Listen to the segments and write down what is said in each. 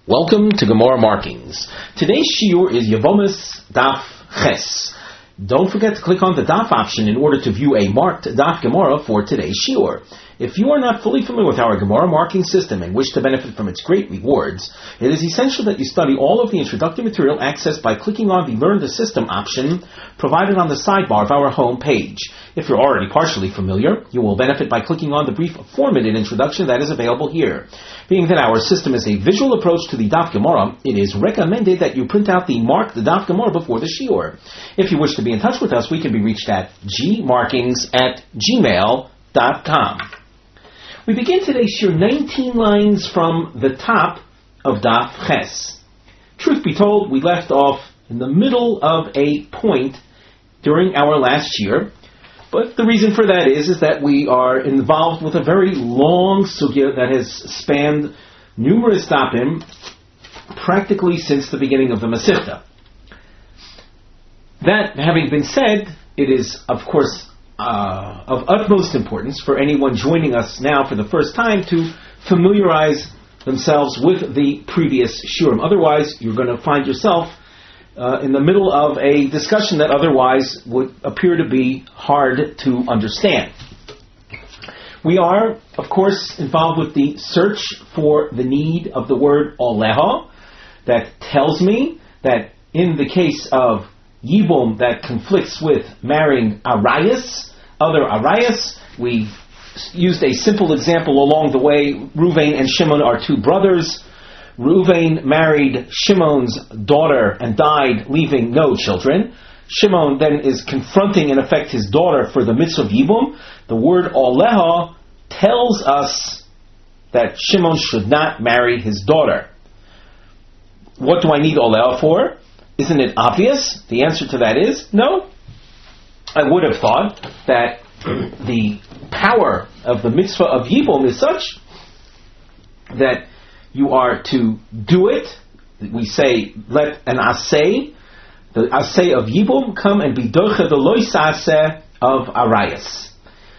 Welcome to Gemara Markings. Today's shiur is Yevomis Daf Ches. Don't forget to click on the Daf option in order to view a marked Daf Gemara for today's shiur. If you are not fully familiar with our Gemara marking system and wish to benefit from its great rewards, it is essential that you study all of the introductory material accessed by clicking on the Learn the System option provided on the sidebar of our home page. If you're already partially familiar, you will benefit by clicking on the brief 4-minute introduction that is available here. Being that our system is a visual approach to the Daf Gemara, it is recommended that you print out the marked Daf Gemara before the shiur. If you wish to be in touch with us, we can be reached at gmarkings@gmail.com. We begin today's shiur 19 lines from the top of Daf Ches. Truth be told, we left off in the middle of a point during our last shiur, but the reason for that is that we are involved with a very long sugya that has spanned numerous dapim practically since the beginning of the Masechta. That having been said, it is, of course, of utmost importance for anyone joining us now for the first time to familiarize themselves with the previous shurim. Otherwise, you're going to find yourself in the middle of a discussion that otherwise would appear to be hard to understand. We are, of course, involved with the search for the need of the word oleha that tells me that in the case of Yibum that conflicts with marrying Arayas, other Arayas. We used a simple example along the way. Reuven and Shimon are two brothers. Reuven married Shimon's daughter and died, leaving no children. Shimon then is confronting, in effect, his daughter for the mitzvah of Yibum. The word Oleha tells us that Shimon should not marry his daughter. What do I need Oleha for? Isn't it obvious? The answer to that is no. I would have thought that the power of the mitzvah of Yibum is such that you are to do it. We say, let an asay, the asay of Yibum, come and be doche the lois aseh of Arayas.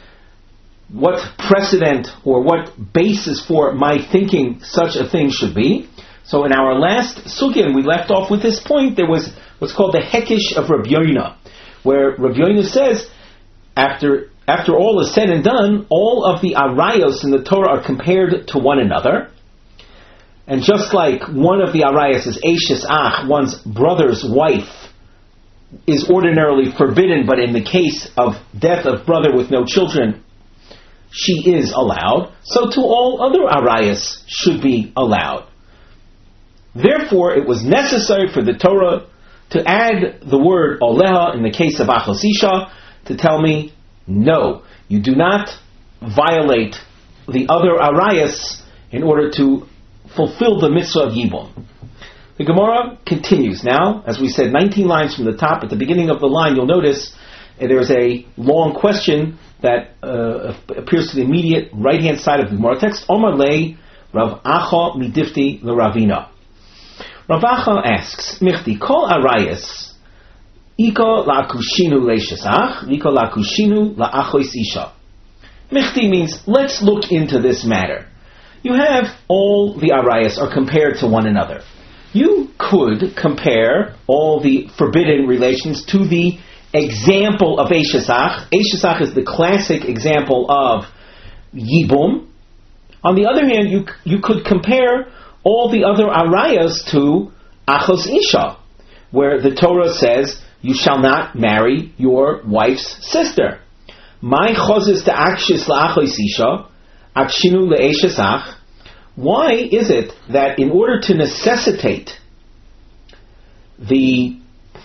What precedent or what basis for my thinking such a thing should be? So in our last sugya, we left off with this point. There was what's called the Hekish of Rabbi Yoina, where Rabbi Yoina says, after all is said and done, all of the arayos in the Torah are compared to one another. And just like one of the arayos is Eishes Ach, one's brother's wife, is ordinarily forbidden, but in the case of death of brother with no children, she is allowed, so to all other arayos should be allowed. Therefore, it was necessary for the Torah to add the word oleha in the case of achos isha to tell me, no, you do not violate the other arayas in order to fulfill the mitzvah of Yibum. The Gemara continues now. As we said, 19 lines from the top. At the beginning of the line, you'll notice there's a long question that appears to the immediate right-hand side of the Gemara text. Omar lei Rav Acha midifti l'Ravina. Rav Acha asks, Michti, kol arayas, iko la'akushinu le'shesach, iko la'akushinu la'achois isha. Michti means, let's look into this matter. You have all the arayas are compared to one another. You could compare all the forbidden relations to the example of Eishesach. Eishesach is the classic example of Yibum. On the other hand, you could compare all the other arayas to achos isha, where the Torah says you shall not marry your wife's sister. My chozis to akshis la'achos isha, akshinu le'eshesach. Why is it that in order to necessitate the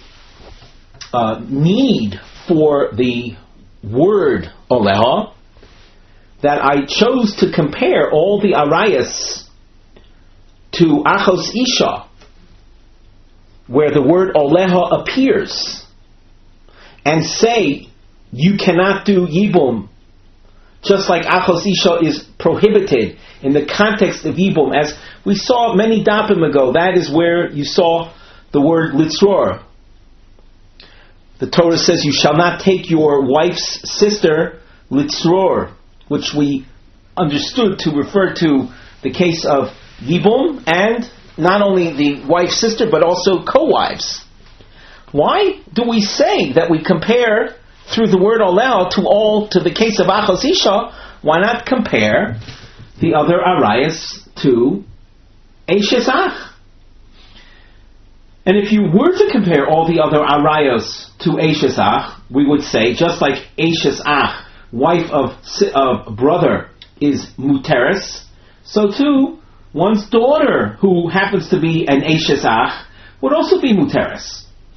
need for the word oleha, that I chose to compare all the arayas to achos isha, where the word oleha appears, and say you cannot do yibum, just like achos isha is prohibited in the context of yibum, as we saw many dapim ago. That is where you saw the word litzror. The Torah says you shall not take your wife's sister litzror, which we understood to refer to the case of Yibum and not only the wife's sister, but also co-wives. Why do we say that we compare through the word oleh to the case of achos isha? Why not compare the other arayas to eishes ach? And if you were to compare all the other arayos to eishes ach, we would say, just like eishes ach, wife of brother, is muteres, so too, one's daughter, who happens to be an eishes ach, would also be muteres.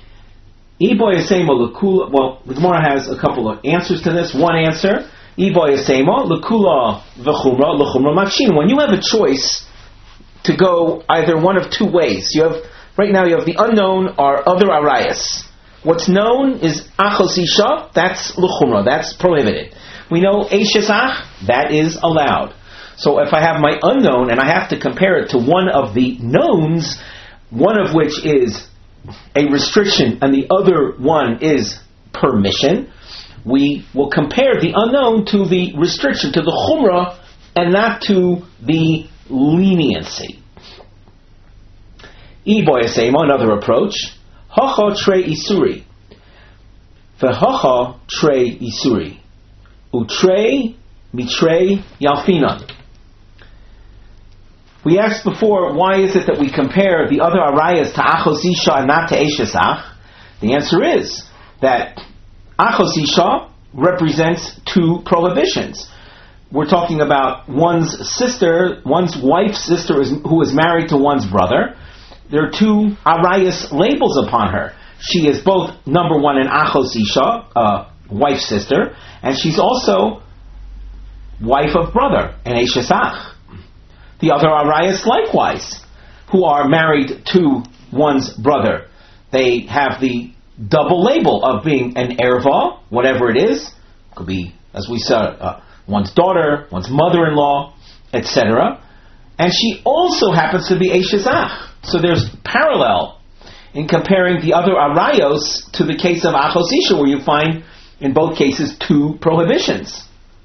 Well, the Gemara has a couple of answers to this. One answer, l'kula v'chumra l'chumra makshin. When you have a choice to go either one of two ways, right now you have the unknown or other arayas. What's known is achos isha, that's l'chumra, that's prohibited. We know eishes ach, that is allowed. So if I have my unknown and I have to compare it to one of the knowns, one of which is a restriction and the other one is permission, we will compare the unknown to the restriction, to the chumrah, and not to the leniency. Another approach, hacha trei isuri, v'hacha trei isuri, utrei mitrei yalfinan. We asked before, why is it that we compare the other arayas to achos isha and not to eishes ach? The answer is that achos isha represents two prohibitions. We're talking about one's sister, one's wife's sister who is married to one's brother. There are two arayas labels upon her. She is both, number one, an achos isha, wife's sister, and she's also wife of brother, an eishes ach. The other arayas likewise, who are married to one's brother. They have the double label of being an erva, whatever it is. Could be, as we said, one's daughter, one's mother-in-law, etc. And she also happens to be eishes ach. So there's parallel in comparing the other arayos to the case of achos isha, where you find, in both cases, two prohibitions.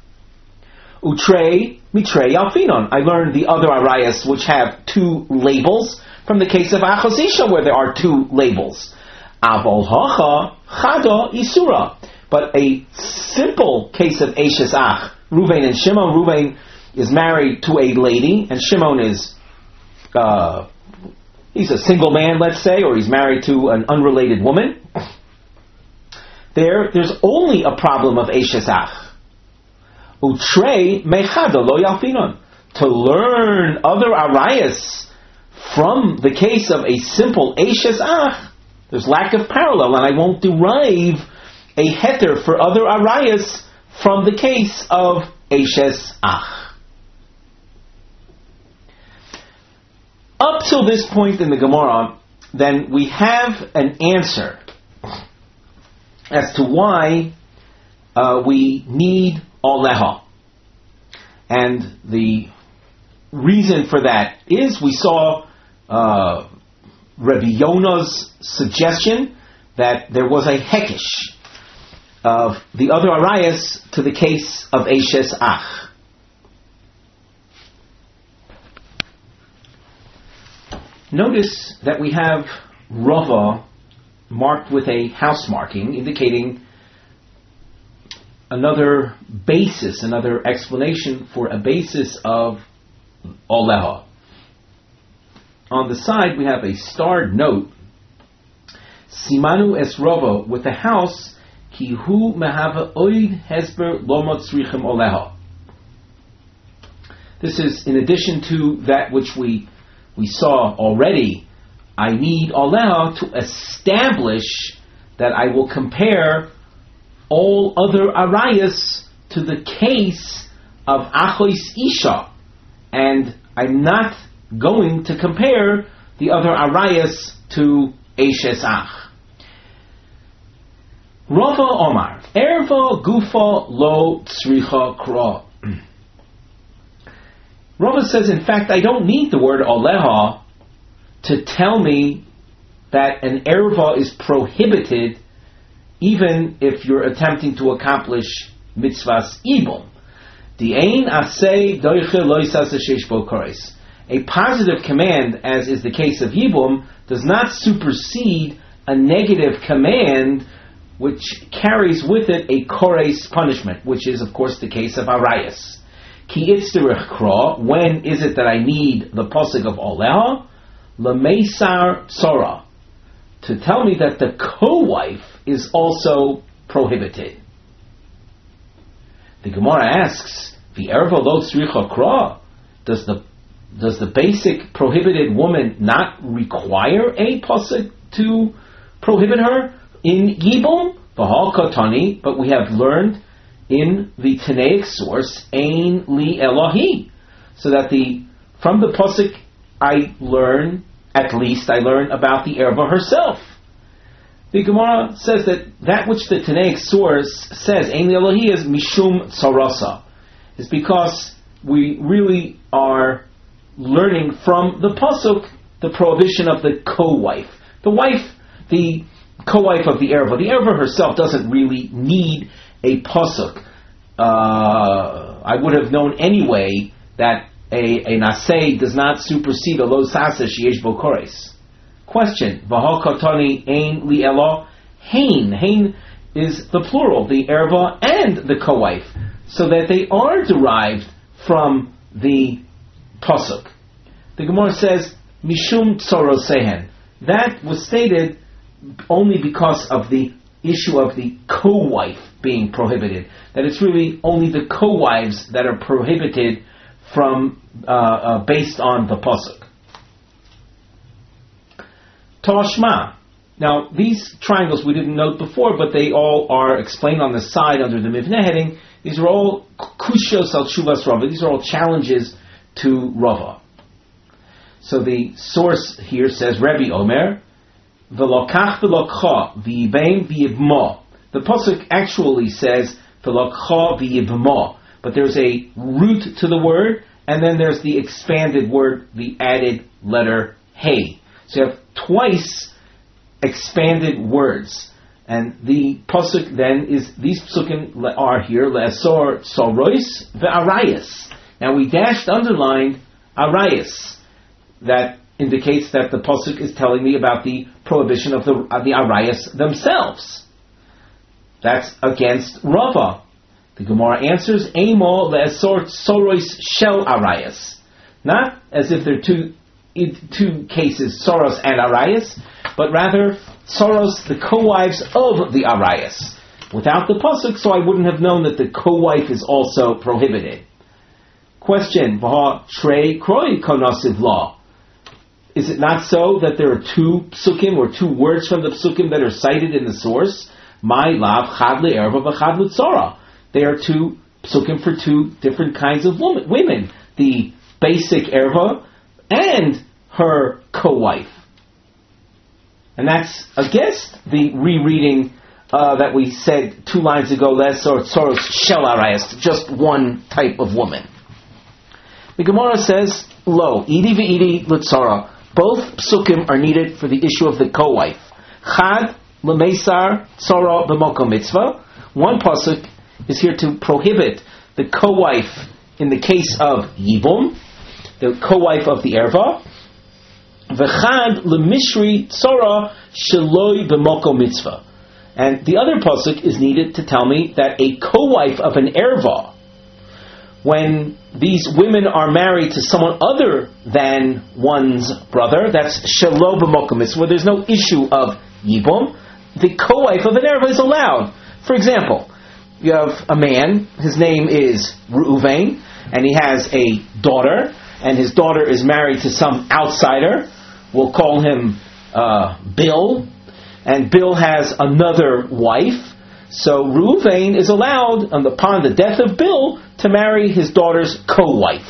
Utrei mitrei alfinon. I learned the other arayas which have two labels from the case of achos isha, where there are two labels. Avol hacha chada isura. But a simple case of eishes ach, Ruvain and Shimon. Ruvain is married to a lady, and Shimon is he's a single man, let's say, or he's married to an unrelated woman. There's only a problem of eishes ach. Utrei mechada lo yalfinon. To learn other arayas from the case of a simple eishes ach, there's lack of parallel, and I won't derive a heter for other arayas from the case of eishes ach. Up till this point in the Gemara, then we have an answer as to why we need oleha. And the reason for that is we saw Rabbi Yonah's suggestion that there was a hekesh of the other arayas to the case of eishes ach. Notice that we have Rava marked with a house marking, indicating another basis, another explanation for a basis of oleha. On the side we have a starred note, Simanu es Rava, with the house, ki hu mehava oid hesber lomot tzrichem oleha. This is in addition to that which we saw already. I need oleha to establish that I will compare all other arayas to the case of achos isha, and I'm not going to compare the other arayas to eishes ach. Rava Omar, erva gufa lo tzricha kra. Rava says, in fact, I don't need the word oleha to tell me that an erva is prohibited even if you're attempting to accomplish mitzvahs ibum. Di'ein aseh doiche loisas sheish bo kores. A positive command, as is the case of Yibum, does not supersede a negative command which carries with it a kores punishment, which is, of course, the case of arayas. Ki itzterich kra, when is it that I need the pasuk of oleha? Lemeisar tzora, to tell me that the co-wife is also prohibited. The Gemara asks, V'erva lo tzricha kra, does the basic prohibited woman not require a pasuk to prohibit her in Yibum? V'hal katani, but we have learned in the Tanaic source, Ein li Elohi, so that from the pasuk I learn about the erva herself. The Gemara says that which the Tanaic source says, Ein li Elohi, is mishum tzarasa, is because we really are learning from the pasuk the prohibition of the co-wife. The co-wife of the erva. The erva herself doesn't really need a pasuk. I would have known anyway that a naseh does not supersede a lo sasa sheyesh bo kores. Question: V'hal katani ein li elo hein. Hein is the plural, the erva and the co-wife, so that they are derived from the pasuk. The Gemara says mishum tzorosehen. That was stated only because of the issue of the co-wife being prohibited. That it's really only the co-wives that are prohibited from based on the pasuk. Tashma. Now these triangles we didn't note before, but they all are explained on the side under the Mivneh heading. These are all kushos al shuvas Rava. These are all challenges to Rava. So the source here says Rebbe Omer, V'lokach v'lokcha v'yibein v'yivma. The pasuk actually says v'lokcha v'yivma, but there's a root to the word, and then there's the expanded word, the added letter hey. So you have twice expanded words, and the pasuk then is, these psukim are here le'asor tzorois ve'arayas. Now we underlined arayas. That indicates that the pasuk is telling me about the prohibition of the arayas themselves. That's against Rava. The Gemara answers, Eimo le'esor sorois shel arayas. Not as if there are two cases, soros and arayas, but rather soros, the co-wives of the arayas. Without the pasuk, so I wouldn't have known that the co-wife is also prohibited. Question, V'ha trei kroi konosiv law. Is it not so that there are two psukim or two words from the psukim that are cited in the source? My lav chad le'erva v'chad l'tzora. They are two psukim for two different kinds of women. The basic erva and her co-wife. And that's against the rereading that we said 2 lines ago, less or tzoros shel arayas, just one type of woman. The Gemara says, lo, idi v'idi l'tzora. Both psukim are needed for the issue of the co-wife. Chad l'meisar tzora b'mokom mitzvah. One pasuk is here to prohibit the co-wife in the case of Yibum, the co-wife of the erva. V'chad l'mishri tzora sheloi b'mokom mitzvah. And the other pasuk is needed to tell me that a co-wife of an erva, when these women are married to someone other than one's brother, that's shelo b'mokom mitzvah, there's no issue of yibum, the co-wife of an erva is allowed. For example, you have a man, his name is Reuven, and he has a daughter, and his daughter is married to some outsider. We'll call him Bill, and Bill has another wife. So Reuven is allowed, upon the death of Bill, to marry his daughter's co-wife.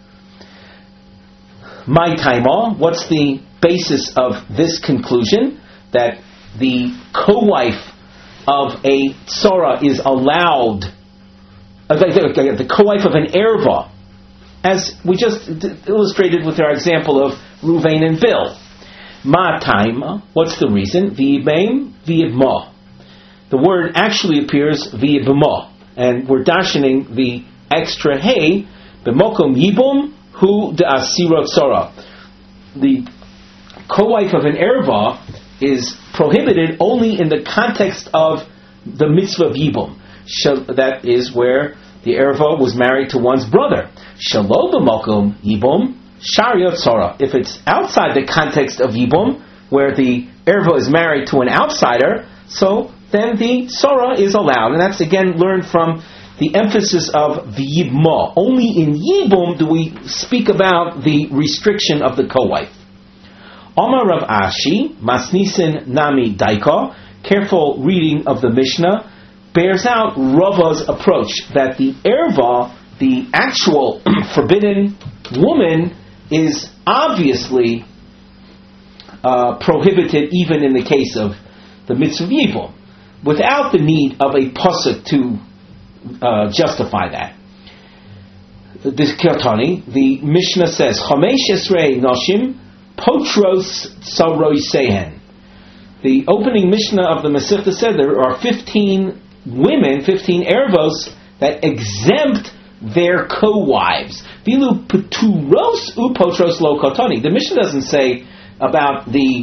My taima, what's the basis of this conclusion? That the co-wife of a tzora is allowed, the co-wife of an erva, as we just illustrated with our example of Reuven and Bill. Ma taima, what's the reason? V'yibein v'yivma. The word actually appears v'yivma, and we're dashening the extra hey, b'mokom yibum Hu de asira tzara. The co-wife of an erva is prohibited only in the context of the mitzvah of yibum. That is where the erva was married to one's brother. Shelo b'makom yibum sharia tzara. If it's outside the context of yibum, where the erva is married to an outsider, so then the tzara is allowed. And that's again learned from the emphasis of v'yibma. Only in yibum do we speak about the restriction of the co-wife. Amar Rav Ashi, Masnisin Nami Daika, careful reading of the Mishnah, bears out Rava's approach that the erva, the actual forbidden woman, is obviously prohibited even in the case of the mitzvah yibum, without the need of a pasuk to justify that. This Kirtani, the Mishnah says, Chamesh Esrei Noshim Potros Tsaroisehen. The opening Mishnah of the Masechta said there are 15 women, 15 ervos that exempt their co-wives. Vilu Peturos U Potros Lo Kotani. The Mishnah doesn't say about the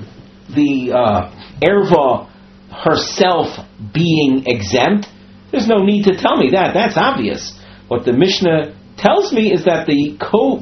erva herself being exempt. There's no need to tell me that. That's obvious. What the Mishnah tells me is that the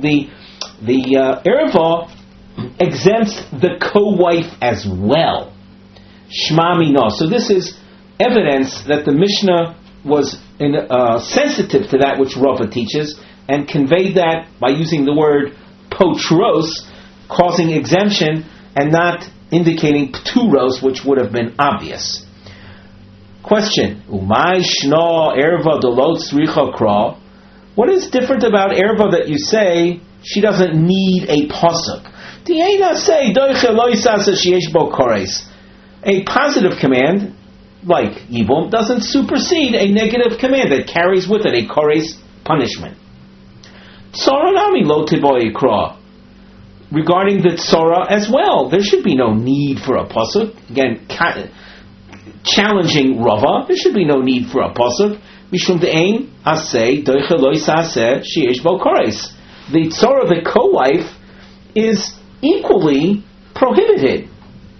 erva exempts the co-wife as well. Shma Mino. So this is evidence that the Mishnah was sensitive to that which Rava teaches and conveyed that by using the word potros, causing exemption, and not indicating pturos, which would have been obvious. Question: Umay shno erva delot tzricha kra? What is different about erva that you say she doesn't need a pasuk? Diena say doiche loisasa sheyesh bo kores. A positive command, like yibum, doesn't supersede a negative command that carries with it a kores punishment. Tzara nami lo tiboy kra. Regarding the tzara as well, there should be no need for a pasuk. Again, challenging Rava, there should be no need for a pasuk. Mishum de'ein aseh doiche loisasa sheyesh bo kores. The tzara, the co-wife, is equally prohibited.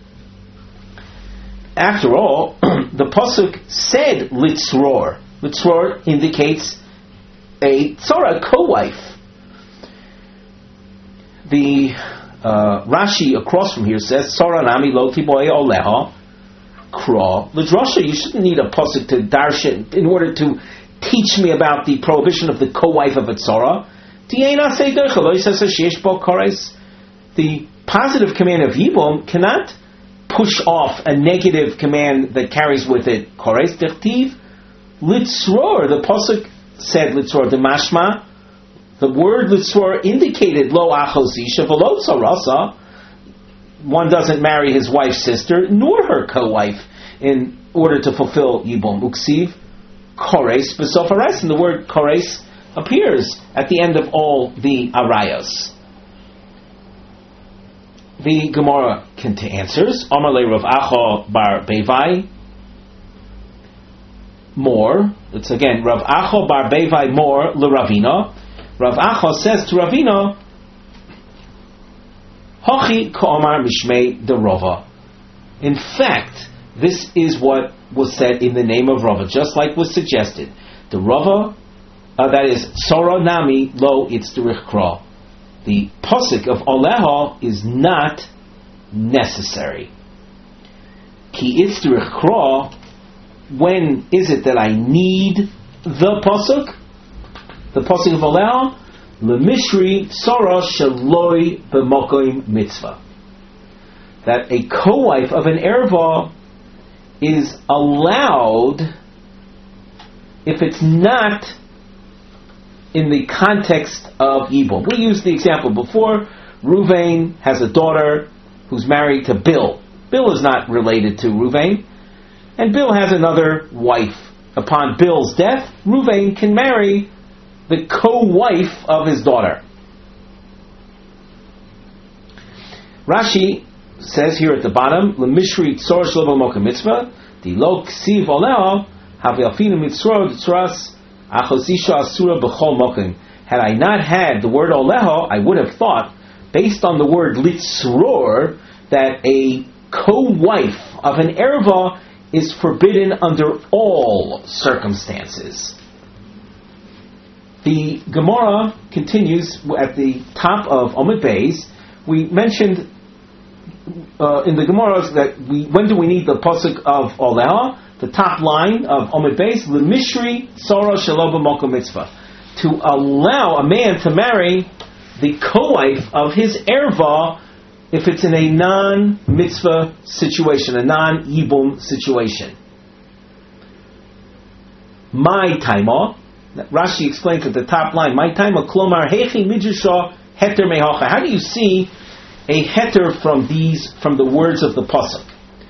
After all, the pasuk said litzror. Litzror indicates a tzara, co-wife. The Rashi across from here says, tzara nami lo tiboy oleha kra l'drasha. You shouldn't need a pasuk to darshan in order to teach me about the prohibition of the co-wife of a tzara. The positive command of yibum cannot push off a negative command that carries with it kores. Dichtiv litzror. The pasuk said litzror. The mashma, the word litzror indicated lo achosisha v'lo tzarasa. One doesn't marry his wife's sister nor her co-wife in order to fulfill yibum. Uksiv kores b'sof hares, and the word kores appears at the end of all the arayos. The Gemara answers, Amar le Rav Acha bar Bevai more. It's again Rav Acha bar Bevai more le Ravina. Rav Acha says to Ravina, Hachi ka'amar mishmei de Rava. In fact, this is what was said in the name of Rava, just like was suggested. The Rava, that is Tzara nami lo itzderich kra. The pasuk of Oleha is not necessary. Ki itzderich kra. When is it that I need the pasuk? The pasuk of Oleha, lemishri tzara sheloi b'makom mitzvah. That a co-wife of an erva is allowed if it's not in the context of yibum. We used the example before. Ruvain has a daughter who's married to Bill. Bill is not related to Ruvain, and Bill has another wife. Upon Bill's death, Ruvain can marry the co-wife of his daughter. Rashi says here at the bottom, L'mishri tzor shelo b'makom mitzvah, di lo ksiv oleo, havi alfinu mitzvah tzras achosisha asura b'chol mokim. Had I not had the word oleho, I would have thought, based on the word litzror, that a co-wife of an erva is forbidden under all circumstances. The Gemara continues at the top of Omid Beis. We mentioned in the Gemara that when do we need the pasuk of oleho? The top line of Omid Beis, Lemishri Sora Shelo B'Mokom Mitzvah, to allow a man to marry the co-wife of his erva if it's in a non-mitzvah situation, a non-yibum situation. My taima, Rashi explains at the top line, my taima klomar hechi midrasha heter mehacha. How do you see a heter from the words of the pasuk?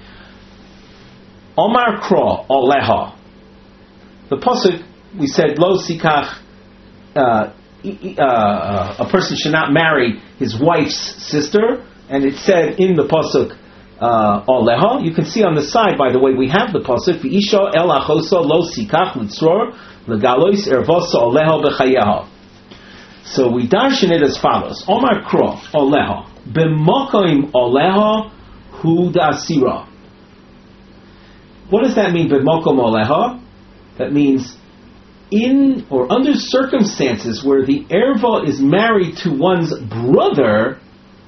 Omar kro oleha. The pasuk, we said, lo sikach, a person should not marry his wife's sister, and it said in the pasuk oleha. You can see on the side, by the way, we have the pasuk v'isha el achosa lo sikach litzror legalois ervosa oleha b'chayeha. So we darshan it as follows: Omar kro oleha b'mokoim oleha hu da'asira. What does that mean? B'mokom oleha. That means in or under circumstances where the erva is married to one's brother,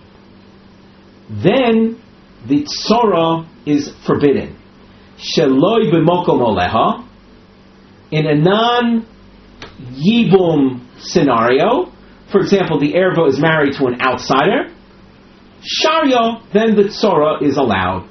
then the tzora is forbidden. Sheloi b'mokom oleha. In a non-yibum scenario, for example, the erva is married to an outsider, sharya, then the tzora is allowed.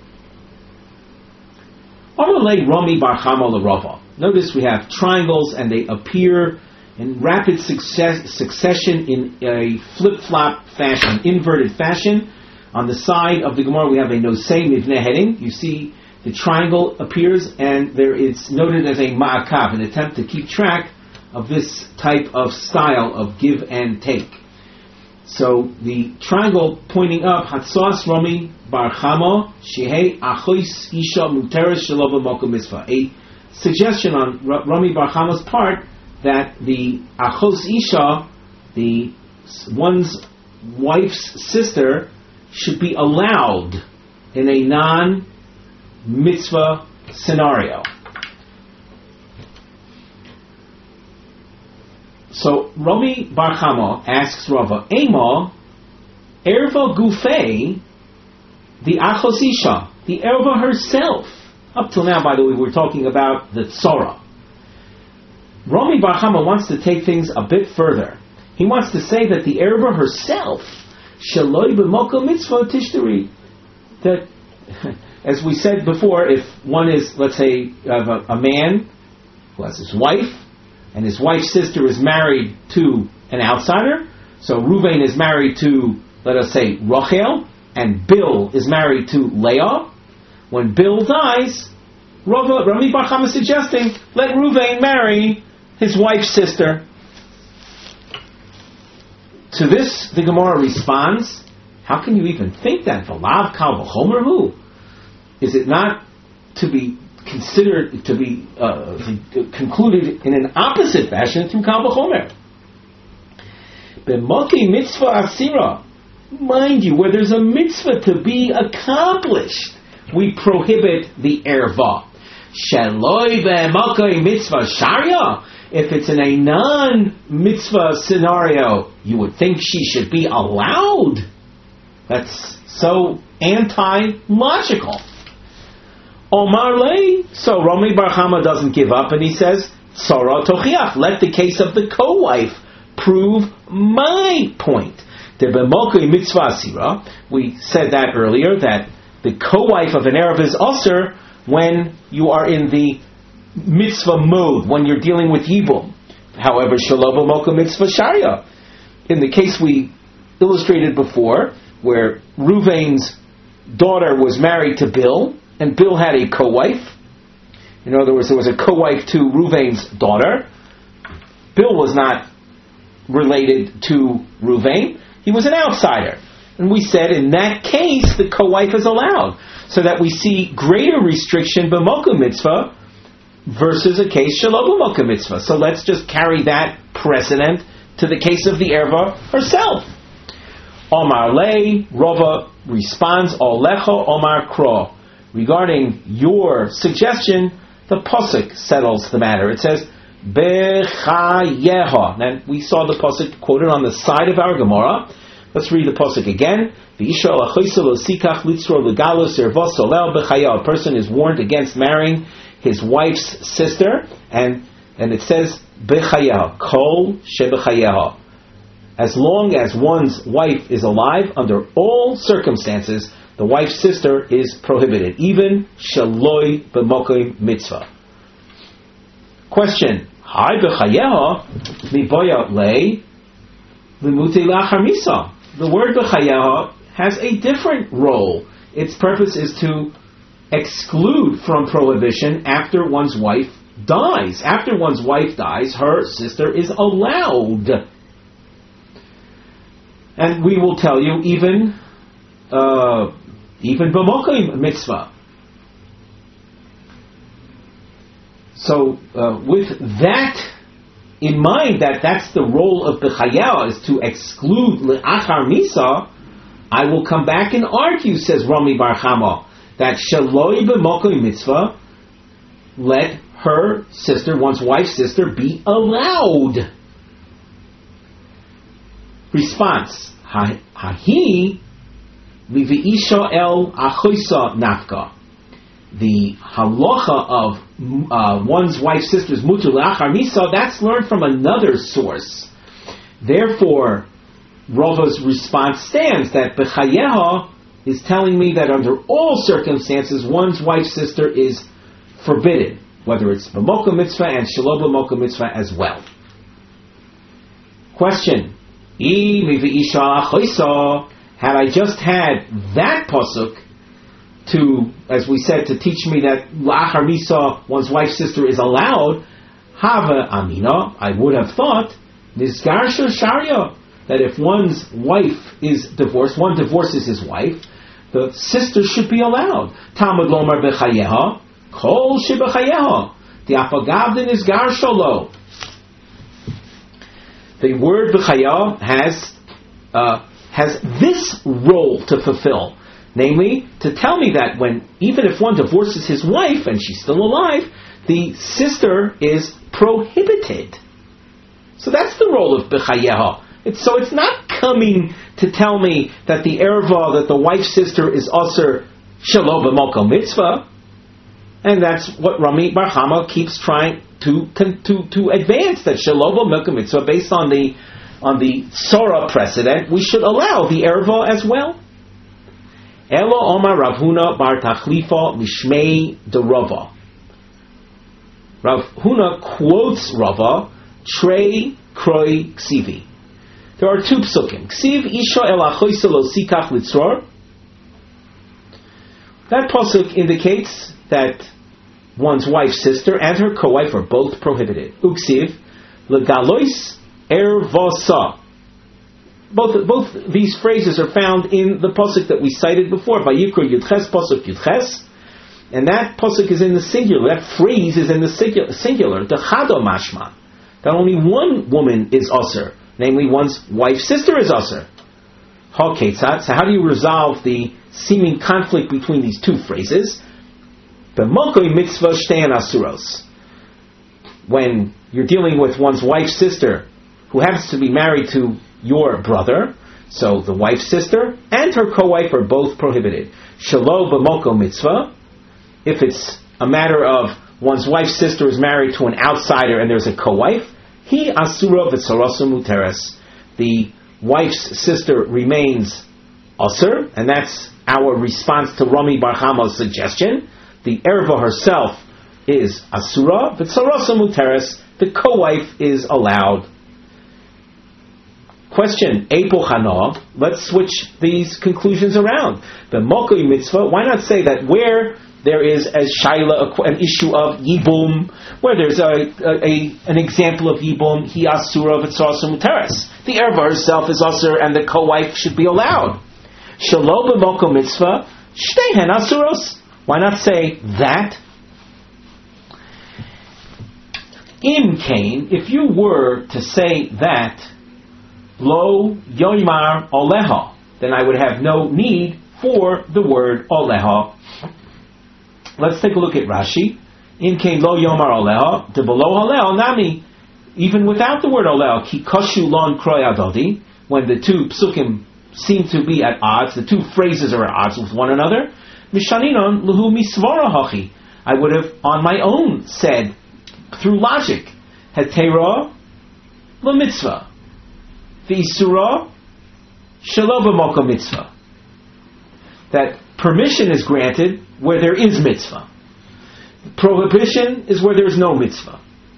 Amalei Rami bar Chama l'Rava. Notice we have triangles and they appear in rapid succession in a flip-flop fashion, inverted fashion. On the side of the Gemara we have a nosei mivneh heading. You see the triangle appears and there it's noted as a ma'akav, an attempt to keep track of this type of style of give and take. So the triangle pointing up, Hatzos Rami Bar Chama Shehei Achois Isha Muteres Shelo B'Mokom Mitzvah. A suggestion on Rami Bar Chama's part that the Achos Isha, the one's wife's sister, should be allowed in a non-mitzvah scenario. So Rami Bar Chama asks Rava, Ema, Erva Gufei, the Achos Isha, the Erva herself. Up till now, by the way, we're talking about the Tzora. Rami Bar Chama wants to take things a bit further. He wants to say that the Erva herself, Sheloi B'Mokom Mitzvah Tishtari, that, as we said before, if one is, let's say, a man who has his wife, and his wife's sister is married to an outsider, so Ruvain is married to, let us say, Rachel, and Bill is married to Leah. When Bill dies, Rami Bar Chama is suggesting, let Ruvain marry his wife's sister. To this, the Gemara responds, how can you even think that? V'lav kal v'chomer hu? Is it not to be considered, to be concluded in an opposite fashion through kal v'chomer? B'moki mitzvah asira. Mind you, where there's a mitzvah to be accomplished, we prohibit the erva. Sheloi b'moki mitzvah sharia. If it's in a non-mitzvah scenario, you would think she should be allowed. That's so anti-logical. Omar lei. So Rami Bar Chama doesn't give up and he says, Tzara tochiach. Let the case of the co-wife prove my point. We said that earlier, that the co-wife of an Arab is usher when you are in the mitzvah mode, when you're dealing with Yibum. However, Shelo B'Mokom Mitzvah Sharia. In the case we illustrated before, where Ruvain's daughter was married to Bill, and Bill had a co-wife. In other words, there was a co-wife to Ruvain's daughter. Bill was not related to Ruvain. He was an outsider. And we said in that case, the co-wife is allowed. So that we see greater restriction b'mokum mitzvah versus a case shelo b'mokum mitzvah. So let's just carry that precedent to the case of the erva herself. Omar lei, Rava responds, Olecho Omar kro. Regarding your suggestion, the pasuk settles the matter. It says, Bechayeha. And we saw the pasuk quoted on the side of our Gemara. Let's read the pasuk again. A person is warned against marrying his wife's sister, and it says Bechayeha, Kol Shebechayeha. As long as one's wife is alive, under all circumstances, the wife's sister is prohibited, even Shaloi B'mokim Mitzvah. Question: Hi Bechayeha miboya lei limuti lachar misa. The word Bechayeha has a different role. Its purpose is to exclude from prohibition after one's wife dies. After one's wife dies, her sister is allowed. And we will tell you, even b'mokim mitzvah. So, with that in mind, that's the role of Bechayeha, is to exclude le'achar misa, I will come back and argue, says Rami Bar Chama, that shaloi b'mokim mitzvah, let her sister, one's wife's sister, be allowed. Response: Hahi liviisha el achoisa nafka. The halacha of one's wife's sister's mutu le'achar misa, that's learned from another source. Therefore, Rava's response stands that Bechayeha is telling me that under all circumstances, one's wife's sister is forbidden, whether it's b'mokum mitzvah and shelo b'mokum mitzvah as well. Question: had I just had that pasuk to, as we said, to teach me that la'achar misa, one's wife's sister is allowed, hava amina, I would have thought, nizgar shel sharia, that if one's wife is divorced, one divorces his wife, the sister should be allowed. Talmud lomar bechayeha, kol shebechayeha, the apagavdin nizgar shelo. The word bechayeha has this role to fulfill, namely to tell me that even if one divorces his wife and she's still alive, the sister is prohibited. So that's the role of bechayeha. So it's not coming to tell me that the erva, that the wife's sister is aser shelo b'mokom mitzvah, and that's what Rami Bar Chama keeps trying to advance, that shelo b'mokom mitzvah, based on the Sora precedent, we should allow the erva as well. Elo Omar Rav Huna bar Tachlifa Mishmei de Rava. Rav Huna quotes Rava, Trei Kroi Ksivi. There are two psukim. Ksiv Isha el achoisa lo sikach litzror. That pasuk indicates that one's wife's sister and her co-wife are both prohibited. Uksiv legalois ervasa. Both these phrases are found in the pasuk that we cited before, Vayikra Yudches, pasuk Yudches, and that pasuk is in the singular. That phrase is in the singular. The chado mashma, that only one woman is aser, namely one's wife's sister is aser. Ha ketzat. So how do you resolve the seeming conflict between these two phrases? B'mokoi mitzvah shtein asuros. When you're dealing with one's wife's sister, who happens to be married to your brother, so the wife's sister and her co-wife are both prohibited. Shelo b'moko mitzvah, if it's a matter of one's wife's sister is married to an outsider and there's a co-wife, he asura v'tzarasu muteres, the wife's sister remains asur, and that's our response to Rami Bar Chama's suggestion. The erva herself is asura, v'tzarasu muteres, the co-wife is allowed. Question, Eipo Chana, let's switch these conclusions around. The Mokoi mitzvah, why not say that where there is a shaila, an issue of yibum, where there's an example of yibum, hi asura v'tzarasu muteres. The erva herself is asur and the co-wife should be allowed. Shelo b'moko mitzvah, shtehen asuros. Why not say that? Im Kain, if you were to say that, lo yoimar oleha. Then I would have no need for the word oleha. Let's take a look at Rashi. In came lo yomar oleha, de below halel nami. Even without the word olel, ki koshu lon kroy adodi, when the two psukim seem to be at odds, the two phrases are at odds with one another, mishaninon luhu misvara hachi. I would have on my own said, through logic, hetera la mitzvah, v'isura shelo b'moko mitzvah. That permission is granted where there is mitzvah. Prohibition is where there is no mitzvah.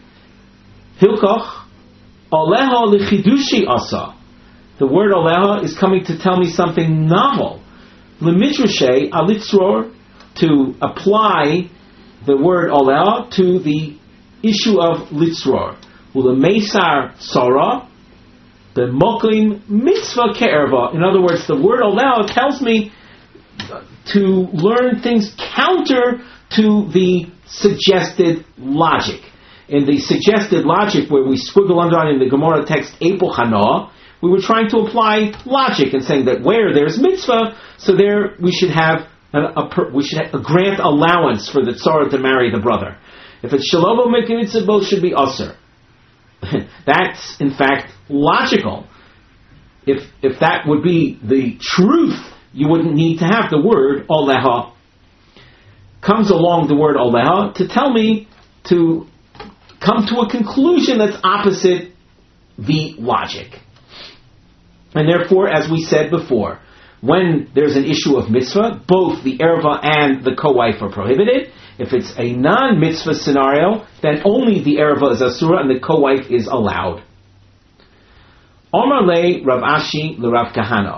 Hilkoch aleha lichidushi asa. The word aleha is coming to tell me something novel. Lemidrashe alitzror, to apply the word aleha to the issue of litzror. Ulemeisar sara b'mokim mitzvah ke'erva. In other words, the word aleha tells me to learn things counter to the suggested logic. In the suggested logic, where we squiggle underline in the Gemara text Epo Hana, we were trying to apply logic and saying that where there's mitzvah, so there we should have a grant allowance for the tzara to marry the brother. If it's shalobo mitzvah, both should be usher. That's in fact logical. If that would be the truth, you wouldn't need to have the word oleha. Comes along the word oleha to tell me to come to a conclusion that's opposite the logic. And therefore, as we said before, when there's an issue of mitzvah, both the erva and the co-wife are prohibited. If it's a non-mitzvah scenario, then only the erva is asura and the co-wife is allowed. Omar le Rav Ashi le Rav Kahana.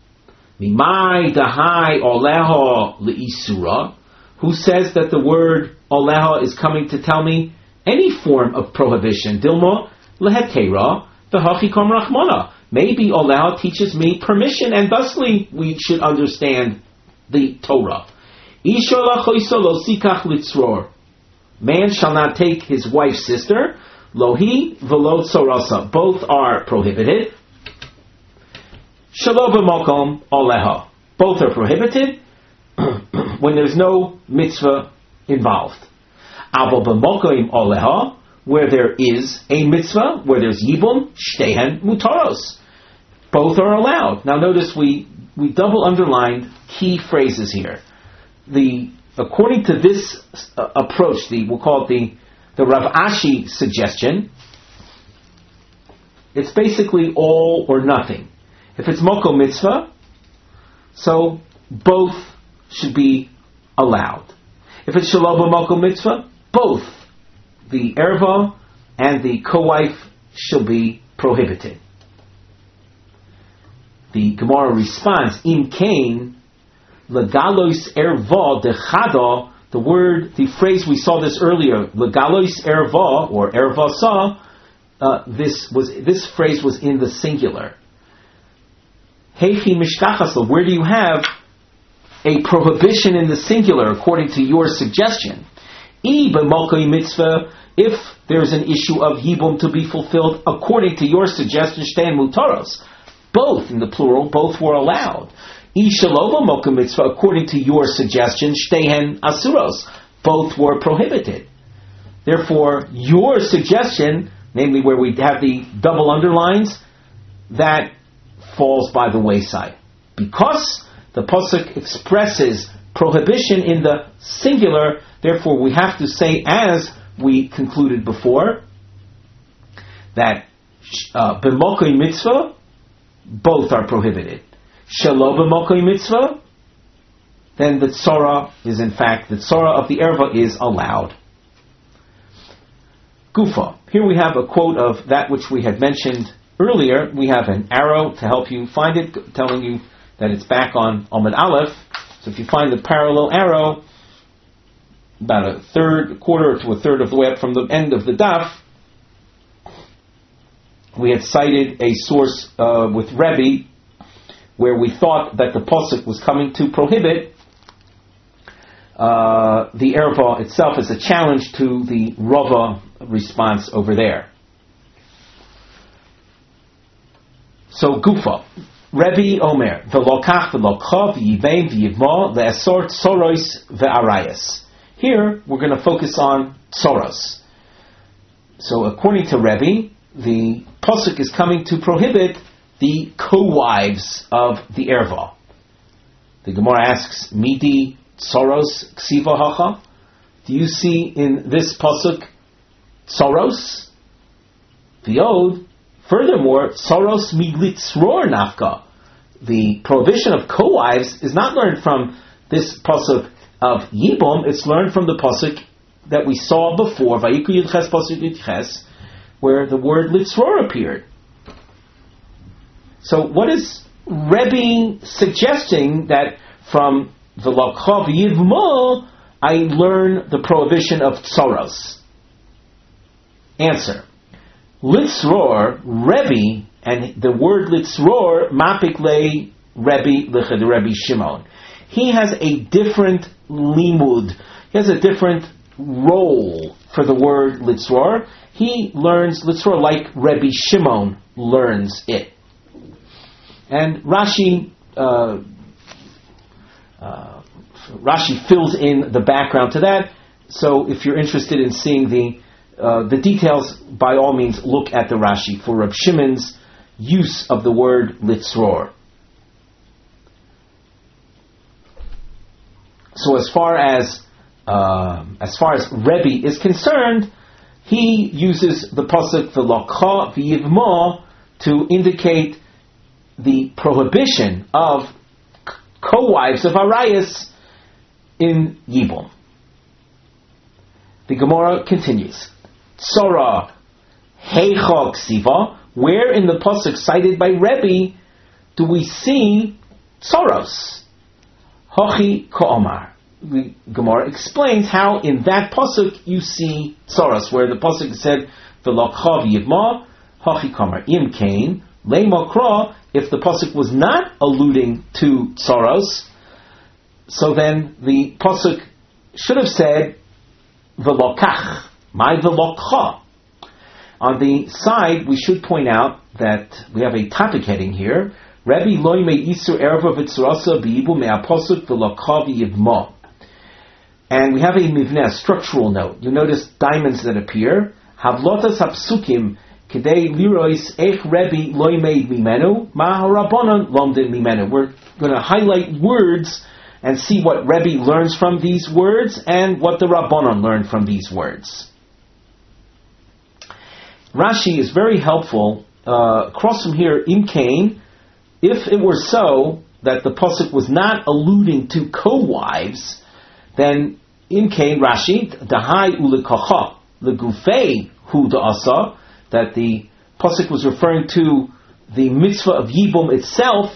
Mimai dahai oleho leisura. Who says that the word oleha is coming to tell me any form of prohibition? Dilma lehetera v'hachikom rachmana. Maybe oleha teaches me permission, and thusly we should understand the Torah. Isha lachoisa lo sikach litzror. Man shall not take his wife's sister. Lohi v'lo tzorasa. Both are prohibited. Shelo b'makom oleha. Both are prohibited when there's no mitzvah involved. Avo b'mokim oleha, where there is a mitzvah, where there's yibum, shtehen mutaros. Both are allowed. Now notice we double underlined key phrases here. According to this approach, we'll call it the Rav Ashi suggestion, it's basically all or nothing. If it's moko mitzvah, so both should be allowed. If it's shalom b'moko mitzvah, both the erva and the co-wife shall be prohibited. The Gemara responds, Im kain legalois erva dechada. The phrase we saw this earlier, legalois erva or erva sa. This phrase was in the singular. Heichi mishkachasel. Where do you have a prohibition in the singular according to your suggestion? If there's an issue of yibum to be fulfilled according to your suggestion, shtein mutaros. Both, in the plural, both were allowed. Ishalova mokum mitzvah, according to your suggestion, shtehen asuros. Both were prohibited. Therefore, your suggestion, namely where we have the double underlines, that falls by the wayside. Because the pasuk expresses prohibition in the singular, therefore we have to say, as we concluded before, that b'mokoi mitzvah, both are prohibited. Shelo b'mokoi mitzvah, then the tzara is in fact, the tzara of the erva is allowed. Gufa. Here we have a quote of that which we had mentioned earlier. We have an arrow to help you find it, telling you that it's back on Amud Aleph. So if you find the parallel arrow, about a quarter to a third of the way up from the end of the daf, we had cited a source with Rebbe where we thought that the pasuk was coming to prohibit the erva itself as a challenge to the Rava response over there. So Gufa, Rebbe Omer, V'lokach v'lokcha v'yivein v'yivma v'esor tsoros v'arayas. Here we're going to focus on tsoros. So according to Rebbe, the pasuk is coming to prohibit the co-wives of the erva. The Gemara asks, Midi tsoros ksiva hacha? Do you see in this pasuk tsoros? V'od, furthermore, tsoros militzror nafka. The prohibition of co-wives is not learned from this pasuk of Yibum, it's learned from the pasuk that we saw before, Vayikra Yudches pasuk Yudches, where the word litzror appeared. So what is Rebbe suggesting that from the V'lokcha v'yivma I learn the prohibition of tsoros? Answer. Litzror, Rebbe, and the word litzror, mapik le Rebbe, l'chad Rebbe Shimon. He has a different limud. He has a different role for the word litzror. He learns litzror like Rebbe Shimon learns it. And Rashi fills in the background to that. So if you're interested in seeing the details, by all means look at the Rashi for Reb Shimon's use of the word litzror. So as far as Rebbe is concerned, he uses the pasuk v'lokcha v'yivma to indicate the prohibition of co-wives of Arayas in Yibum. The Gemara continues. Tzora heicha ksiva, where in the pasuk cited by Rebbe do we see tsoros? Hochi ka'omar. The Gemara explains how in that pasuk you see tsoros, where the pasuk said v'lokcha v'yivma hochi ka'omar im kain le'makra. If the pasuk was not alluding to tsoros, so then the pasuk should have said v'lokach, my v'lokcha. On the side, we should point out that we have a topic heading here. Rebbe loy me isur erva v'tzorasa b'iyibu me'apasuk v'lokcha v'yivma. And we have a mivneh, a structural note. You notice diamonds that appear. Havlotas hapsukim kedei lirois eich Rebbe loy meid mimenu ma harabanan lomdin mimenu. We're going to highlight words and see what Rebbe learns from these words and what the Rabbanon learned from these words. Rashi is very helpful. Across from here, im kain, if it were so that the pasuk was not alluding to co-wives, then im kain Rashi dahai ulekacha legufei hu da'asa, that the pasuk was referring to the mitzvah of Yibum itself.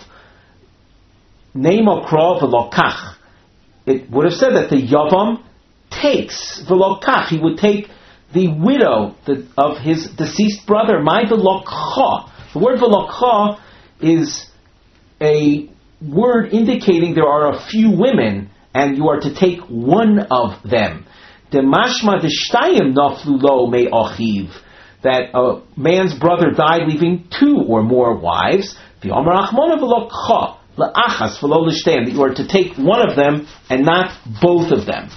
Neima kra v'lokach. It would have said that the Yavam takes v'lokach. He would take the widow of his deceased brother. My v'lokcha. The word v'lokcha is a word indicating there are a few women and you are to take one of them. Demashma deshtayim naflu lo me achiv. That a man's brother died leaving two or more wives. V'yomer achmona v'lokcha. La'achas v'lo l'shtayim. That you are to take one of them and not both of them.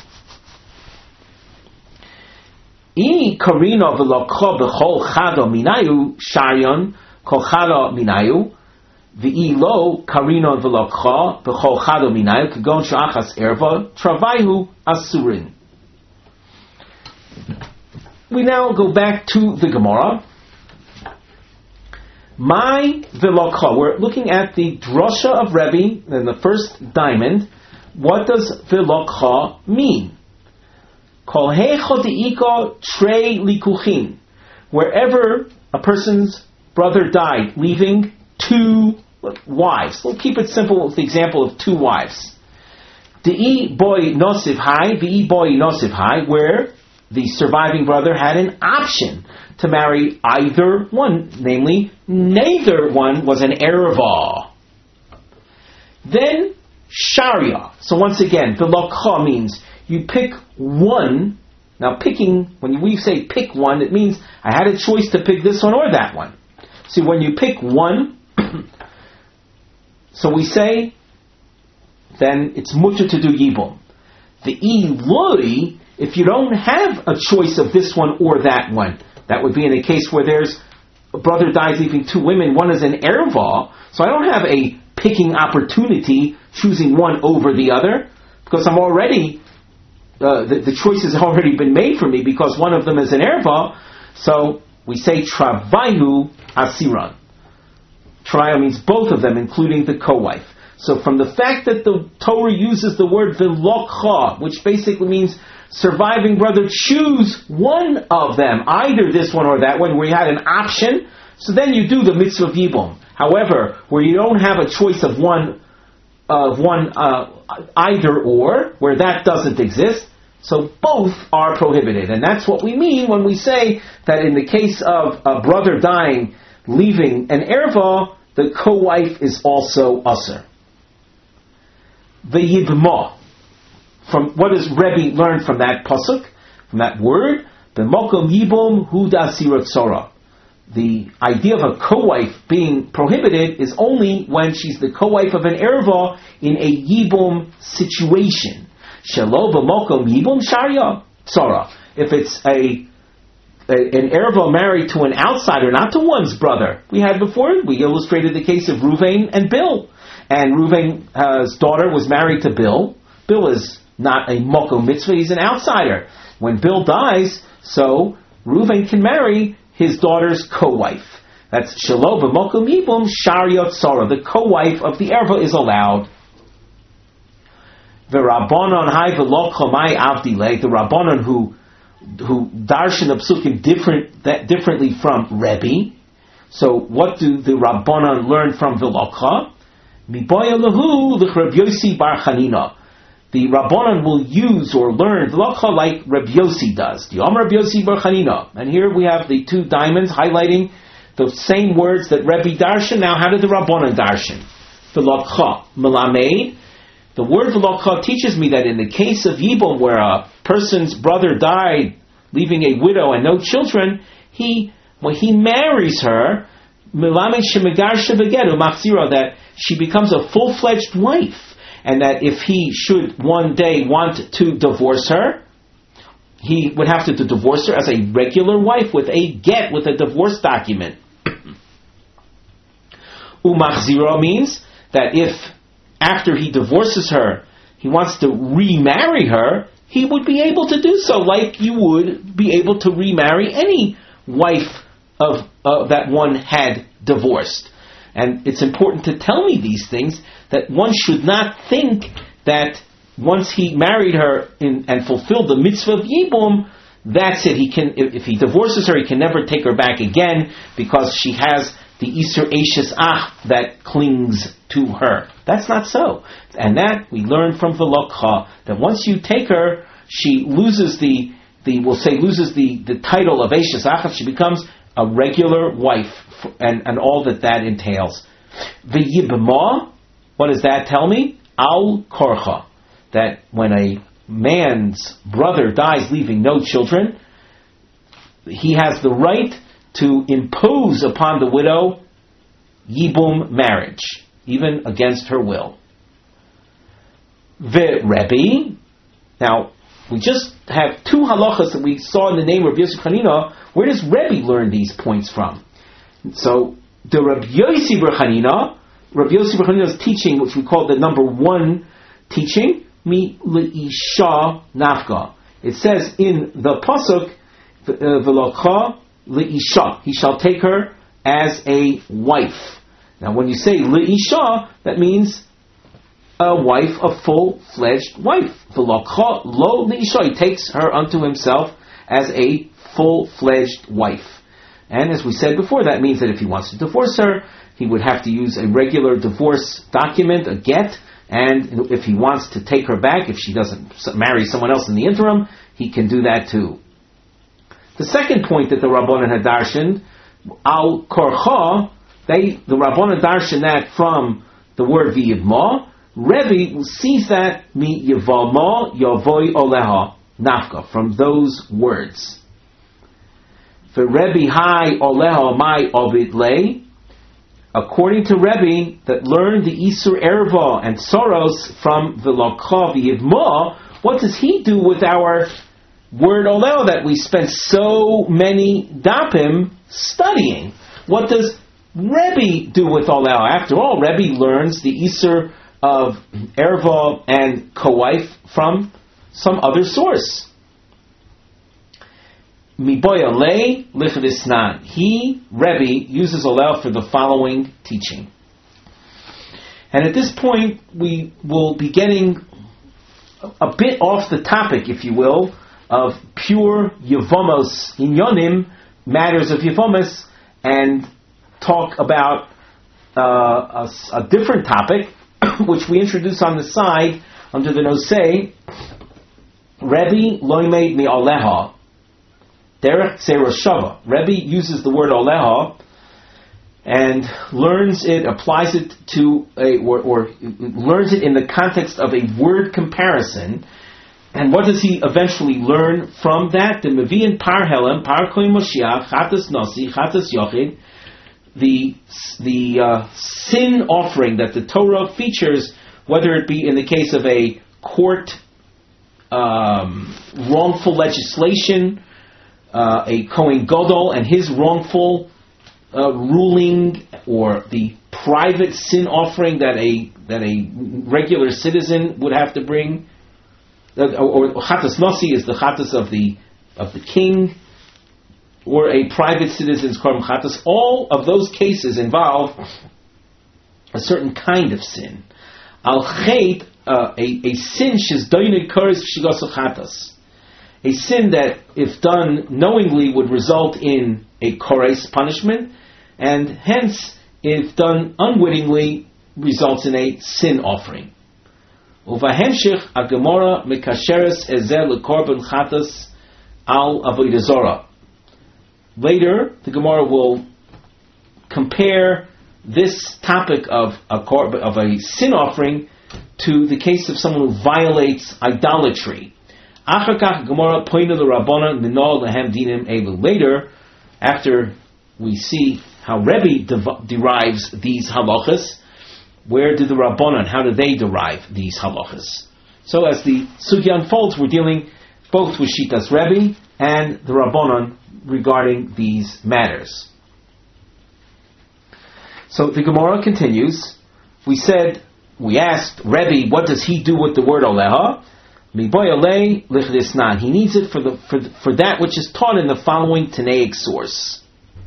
I karina v'lokcha b'chol chado minayu sharyon kol chado minayu v'i lo karina v'lokcha b'chol chado minayu kagon sh'achas erva travayu asurin. We now go back to the Gemara. My v'lokcha. We're looking at the drasha of Rebbe in the first diamond. What does v'lokcha mean? Kol heicha de'ika trei likuchin. Wherever a person's brother died, leaving two wives. We'll keep it simple with the example of two wives. De'i boy nosiv hai, v'i boy nosiv hai, where the surviving brother had an option to marry either one, namely, neither one was an erva. Then sharia. So once again, the lokha means you pick one. Now picking, when we say pick one, it means I had a choice to pick this one or that one. See, when you pick one, So we say, then it's mutter to do yibum. The ilui, if you don't have a choice of this one or that one, that would be in a case where there's a brother dies leaving two women, one is an erva, so I don't have a picking opportunity, choosing one over the other, because I'm already, the choice has already been made for me because one of them is an erva, so we say travayu asiran. Trial means both of them, including the co-wife. So from the fact that the Torah uses the word v'lokcha, which basically means surviving brother, choose one of them, either this one or that one, where you had an option, so then you do the mitzvah of yibum. However, where you don't have a choice of one either or, where that doesn't exist, so both are prohibited. And that's what we mean when we say that in the case of a brother dying, leaving an erva, the co-wife is also usher. The yibma. From what does Rebbe learn from that pasuk, from that word? The mokom yibum hu da'asirat sora. The idea of a co-wife being prohibited is only when she's the co-wife of an erva in a yibum situation. Shelo b'mokom yibum sharia sora. If it's an erva married to an outsider, not to one's brother. We had before, we illustrated the case of Ruvain and Bill. And Ruvain's daughter was married to Bill. Bill is not a mokom mitzvah, he's an outsider. When Bill dies, so Ruvain can marry his daughter's co-wife. That's shelo b'mokom yibum shariot sora. The co-wife of the erva is allowed. The Rabbanon hai v'lo chomai avdile. The Rabbanon who darshan the psukim differently from Rebbe. So what do the Rabbanon learn from V'lokcha? Miboya lahu l'Reb Yossi bar Chanina. The Rabbanon will use or learn V'lokcha like Reb Yossi does. The Reb Yossi bar Chanina. And here we have the two diamonds highlighting the same words that Rebbe darshan. Now how did the Rabbanon darshan? V'lokcha melamed. The word v'lokcha teaches me that in the case of yibum, where a person's brother died, leaving a widow and no children, when he marries her, that she becomes a full-fledged wife, and that if he should one day want to divorce her, he would have to divorce her as a regular wife with a get, with a divorce document. Umachzira means that if after he divorces her, he wants to remarry her, he would be able to do so, like you would be able to remarry any wife of that one had divorced. And it's important to tell me these things, that one should not think that once he married her and fulfilled the mitzvah of yibum, that's it. He can, if he divorces her, he can never take her back again because she has the Isur Eishes Ach that clings to her. That's not so. And that we learn from V'lokcha, that once you take her, she loses the title of Eishes Ach, she becomes a regular wife, and all that entails. V'yibma, what does that tell me? Al korcha, that when a man's brother dies leaving no children, he has the right to impose upon the widow yibum marriage, even against her will. Rebbe, now we just have two halachas that we saw in the name of Yosef Chanina. Where does Rebbe learn these points from? So the Rabbi Yossi bar Chanina's teaching, which we call the number one teaching, mi leisha nafka. It says in the pasuk v'lokcha leisha, he shall take her as a wife. Now when you say leisha, that means a wife, a full-fledged wife. V'lokcha lo leisha, he takes her unto himself as a full-fledged wife. And as we said before, that means that if he wants to divorce her, he would have to use a regular divorce document, a get, and if he wants to take her back, if she doesn't marry someone else in the interim, he can do that too. The second point that the Rabbanan had darshaned, al korcha, the Rabbanan darshan that from the word v'yibma. Rebbe sees that mi yivalma yavoi oleha nafka, from those words. For Rebbe hai oleha mai ovid lei, according to Rebbe, that learned the Isur Erva and Soros from the Lakha V'Yivma, what does he do with our word Oleo that we spent so many dapim studying? What does Rebbe do with Oleo? After all, Rebbe learns the Isur of Erva and Kowaif from some other source. Miboya lei lichvisnan. He, Rebbe, uses Oleo for the following teaching. And at this point, we will be getting a bit off the topic, if you will, of pure Yevamos Inyonim, matters of Yevamos, and talk about a different topic, which we introduce on the side under the Nosei, Rebbe Loimei Mi Aleha, Derech Zerashava. Rebbe uses the word Aleha and learns it, applies it to or learns it in the context of a word comparison. And what does he eventually learn from that? The Mevi'in Par Helem, Par Koim Moshiach, Chatas Nasi, Chatas Yochid, the sin offering that the Torah features, whether it be in the case of a court wrongful legislation, a Kohen Gadol and his wrongful ruling, or the private sin offering that a regular citizen would have to bring, or Chatas Nasi is the Chatas of the king, or a private citizen's Korban Chatas. All of those cases involve a certain kind of sin. Al Chet, a sin shizdoine kores shigas chatas, a sin that, if done knowingly, would result in a kores punishment, and hence, if done unwittingly, results in a sin offering. Uvahemshich a Gemara mekasheres ezel lekorban chatas al avodah zarah. Later, the Gemara will compare this topic of a sin offering to the case of someone who violates idolatry. Later, after we see how Rebbe derives these halachas, where do the Rabbanan, how do they derive these halachas? So as the sugya unfolds, we're dealing both with Shitas Rebbe and the Rabbanan regarding these matters. So the Gemara continues. We asked Rebbe, what does he do with the word Oleha? He needs it for that which is taught in the following Tanaic source.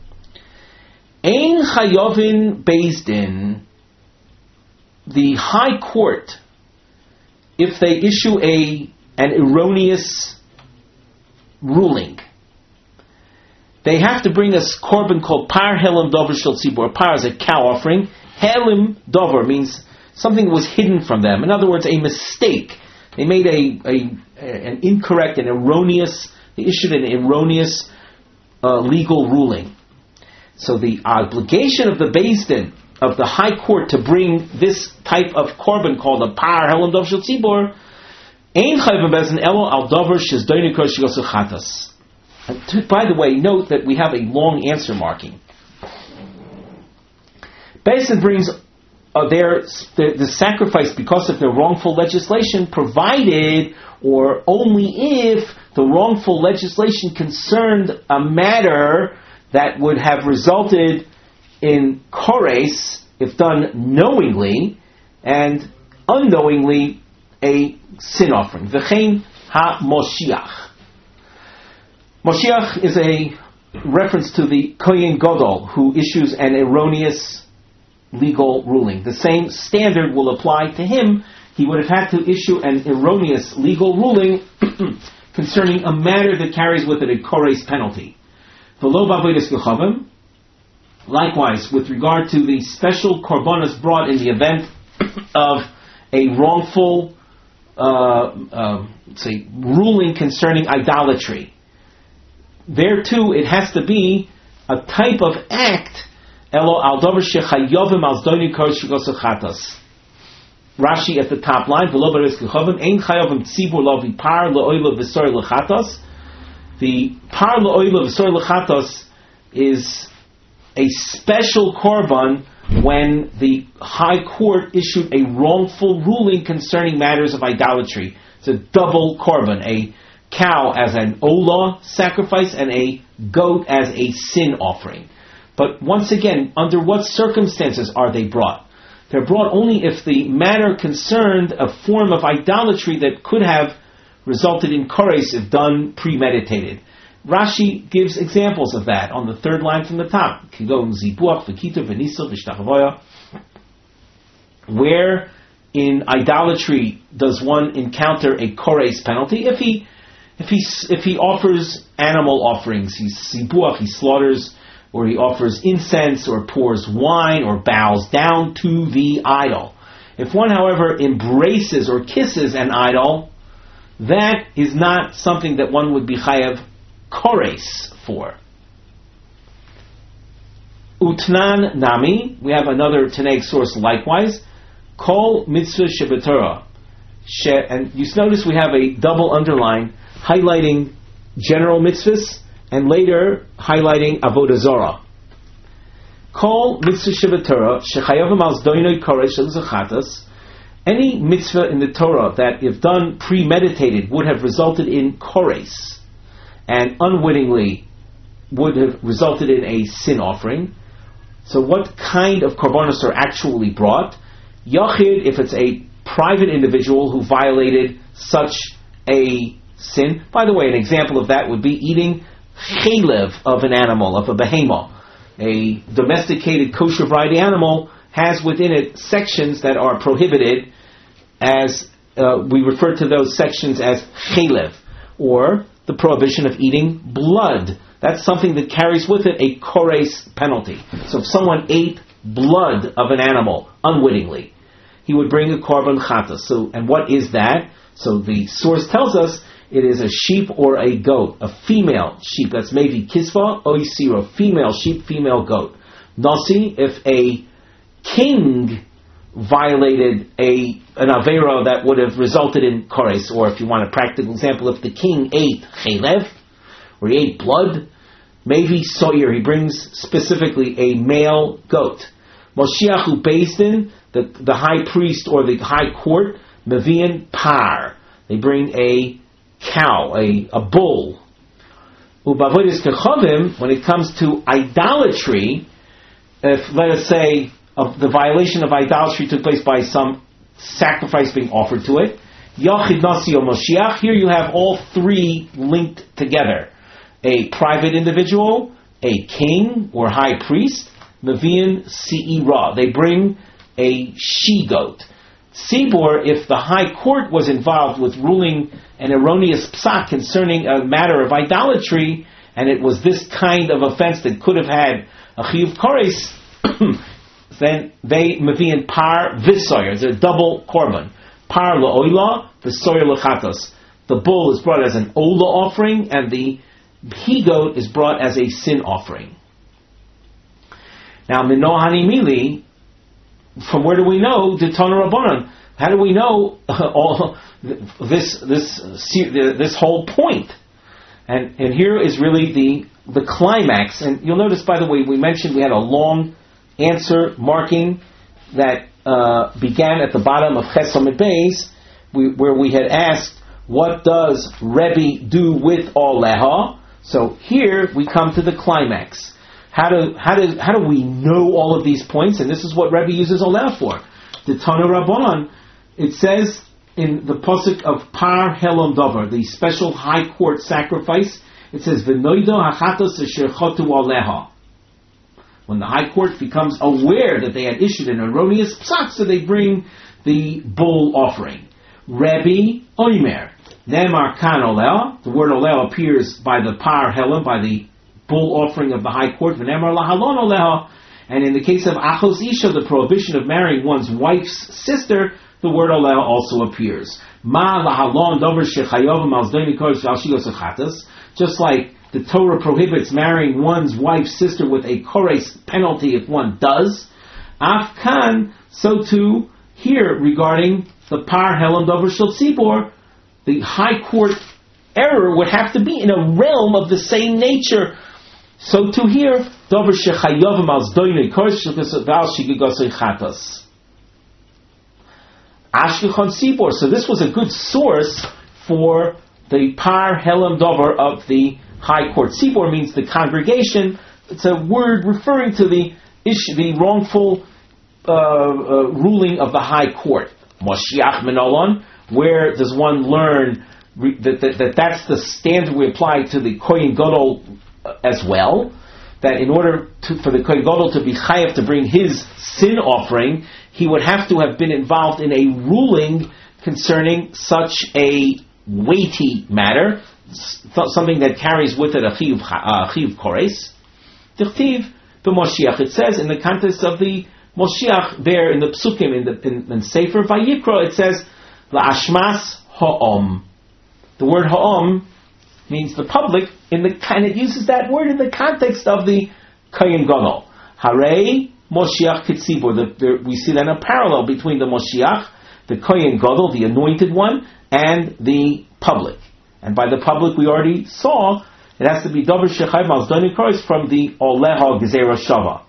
Ein Chayovin Beis Din, the high court, if they issue an erroneous ruling, they have to bring a korban called Par Helim Dover Shel Tzibor. Par is a cow offering. Helim Dover means something that was hidden from them. In other words, a mistake. They made an incorrect and erroneous, they issued an erroneous legal ruling. So the obligation of the Beis Din, of the high court, to bring this type of korban called a Par Helim Dover Shel Tzibor, Ein Chayv Beis Din Elo Al Dover Shizdoini Kor Shigosu Chatas. By the way, note that we have a long answer marking. Beis Din brings the sacrifice because of their wrongful legislation, provided or only if the wrongful legislation concerned a matter that would have resulted in kores, if done knowingly, and unknowingly a sin offering. V'chein ha-Moshiach. Moshiach is a reference to the Kohen Gadol who issues an erroneous legal ruling. The same standard will apply to him. He would have had to issue an erroneous legal ruling concerning a matter that carries with it a kores penalty. Likewise, with regard to the special korbanos brought in the event of a wrongful ruling concerning idolatry, there too it has to be a type of act. Rashi at the top line. The par la'oila v'sor l'chatos is a special korban when the high court issued a wrongful ruling concerning matters of idolatry. It's a double korban, a cow as an olah sacrifice and a goat as a sin offering. But once again, under what circumstances are they brought? They're brought only if the matter concerned a form of idolatry that could have resulted in kores if done premeditated. Rashi gives examples of that on the third line from the top. Where in idolatry does one encounter a kores penalty? If he offers animal offerings, he slaughters, or he offers incense, or pours wine, or bows down to the idol. If one, however, embraces or kisses an idol, that is not something that one would be chayav kores for. Utnan nami, we have another Tanaic source likewise. Kol mitzvah shebetorah. And you notice we have a double underline highlighting general mitzvahs and later highlighting avodah zarah. Kol mitzvah shebetorah shechayav al zdoinoi kores shel zachatas. Any mitzvah in the Torah that, if done premeditated, would have resulted in kores, and unwittingly would have resulted in a sin offering. So what kind of korbanos are actually brought? Yachid, if it's a private individual who violated such a sin. By the way, an example of that would be eating chalev of an animal, of a behemoth. A domesticated kosher variety animal has within it sections that are prohibited, as we refer to those sections as chalev, or the prohibition of eating blood. That's something that carries with it a kores penalty. So if someone ate blood of an animal unwittingly, he would bring a korban chatas. So, and what is that? So the source tells us it is a sheep or a goat, a female sheep. That's maybe kisva or isira, female sheep, female goat. Nasi, if a king violated an avera that would have resulted in kores, or if you want a practical example, if the king ate chalev, or he ate blood, maybe soyer, he brings specifically a male goat. Moshiach ubezdin, the high priest or the high court, mevian par, they bring a cow, a bull. Ubavodas kechavim, when it comes to idolatry, if, let us say, the violation of idolatry took place by some sacrifice being offered to it, Yachid Nasi or Moshiach, here you have all three linked together. A private individual, a king or high priest, Mevian Se'ira. They bring a she-goat. Sibor, if the high court was involved with ruling an erroneous psak concerning a matter of idolatry, and it was this kind of offense that could have had a chiyuv kores, then they mevian par v'soyer. It's a double korban. Par la'oila, v'soyer l'chatos. The bull is brought as an ola offering, and the he-goat is brought as a sin offering. Now, minohani mili, from where do we know the Tana Rabbanan? How do we know all this whole point? And here is really the climax. And you'll notice, by the way, we mentioned we had a long answer marking that began at the bottom of Ches Amud Beis, where we had asked, what does Rebbe do with Oleha? So here we come to the climax. How do we know all of these points? And this is what Rebbe uses Oleha for. The Tana Rabbanan, it says in the pasuk of Par Helom Dover, the special high court sacrifice, it says V'noido hachatos asher chotu Oleha. When the high court becomes aware that they had issued an erroneous psak, so they bring the bull offering. Rebbe Oimer. Nemar kan oleh. The word oleh appears by the par helam, by the bull offering of the high court. V'nemar lahalon oleh. And in the case of achos isha, the prohibition of marrying one's wife's sister, the word oleh also appears. Ma lahalon dover shechayav malzdoni kores v'alshigos achatas. Just like the Torah prohibits marrying one's wife's sister with a kores penalty if one does. Afkan, so too here regarding the par helam dover shel tzibor, the high court error would have to be in a realm of the same nature So to here, Dover Shechayovim al Zdoinei Koros Shel Shigigosei Chatos. Ashkechon Sibor. So this was a good source for the Par Helam Dover of the High Court. Sibor means the congregation. It's a word referring to the wrongful ruling of the High Court. Moshiach Menolon. Where does one learn that's the standard we apply to the Kohen Gadol as well? That in order for the Kohen Gadol to be chayav to bring his sin offering, he would have to have been involved in a ruling concerning such a weighty matter, something that carries with it a chiyuv kores. The chiyuv b'Moshiach. It says in the context of the Moshiach there in the Psukim in Sefer Vayikra, it says la'ashmas ha'om. The word ha'om means the public, and it uses that word in the context of the Kohen Gadol. Harei Moshiach Kitzibur. We see then a parallel between the Moshiach, the Kohen Gadol, the anointed one, and the public. And by the public we already saw, it has to be Dover Shechayv Al Zdoni Koros from the Oleha Gezerah Shava.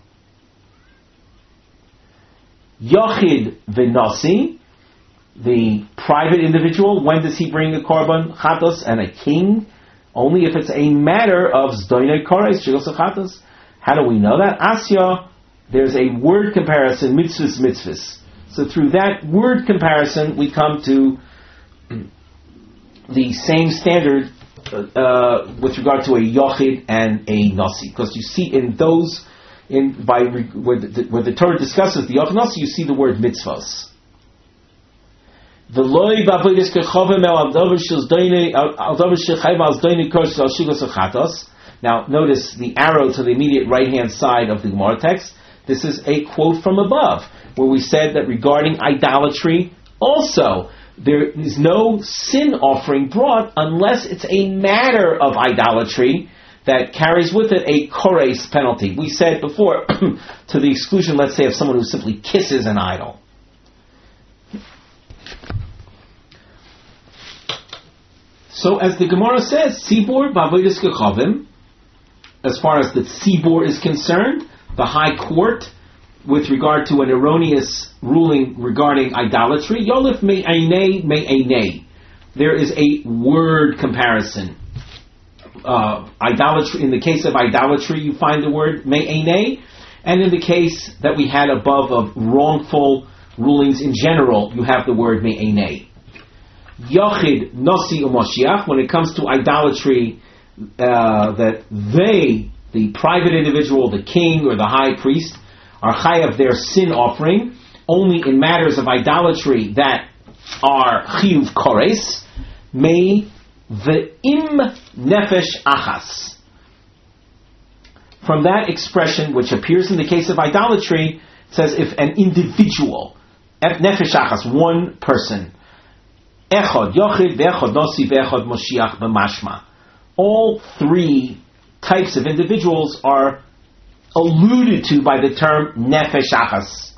Yochid V'Nasi, the private individual, when does he bring a korban chatos? And a king, only if it's a matter of zdonei kores shigos chatos. How do we know that? Asya, there's a word comparison, mitzvahs. So through that word comparison, we come to the same standard with regard to a yochid and a nasi, because you see in those where the Torah discusses the yochid nasi, you see the word mitzvahs. Now notice the arrow to the immediate right hand side of the Gemara text. This is a quote from above, where we said that regarding idolatry also there is no sin offering brought unless it's a matter of idolatry that carries with it a kores penalty. We said before, to the exclusion, let's say, of someone who simply kisses an idol. So as the Gemara says, Tzibor b'avodas kechavim, as far as the Tzibor is concerned, the high court, with regard to an erroneous ruling regarding idolatry, Yolif me'einei. There is a word comparison. Idolatry. In the case of idolatry, you find the word me'einei, and in the case that we had above of wrongful rulings in general, you have the word me'einei. Yochid, Nasi, Umoshiach, when it comes to idolatry, that they, the private individual, the king or the high priest, are chayav their sin offering only in matters of idolatry that are chiyuv kores, may ve'im nefesh achas. From that expression, which appears in the case of idolatry, it says if an individual, nefesh achas, one person, Echad Yochid, Ve'echad Nosi, Ve'echad Moshiach B'mashma. All three types of individuals are alluded to by the term Nefesh Achas.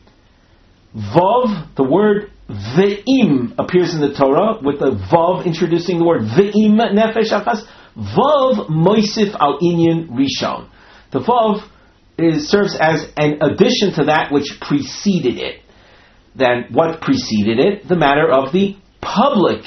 Vav, the word Ve'im appears in the Torah with the Vav introducing the word Ve'im Nefesh Achas. Vav Moisif Al Inyan Rishon. The Vav serves as an addition to that which preceded it. Then what preceded it? The matter of the public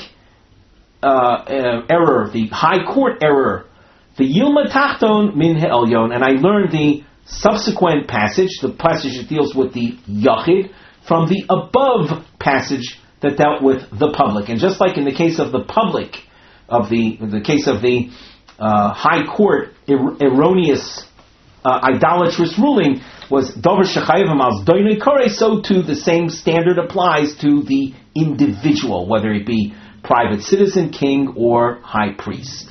error, the high court error, the Yilma Tachton Min He'elyon, and I learned the subsequent passage, the passage that deals with the Yachid, from the above passage that dealt with the public. And just like in the case of the public, in the case of the high court erroneous idolatrous ruling was Dover Shechayim Al Zdonei Kores, so too the same standard applies to the individual, whether it be private citizen, king, or high priest.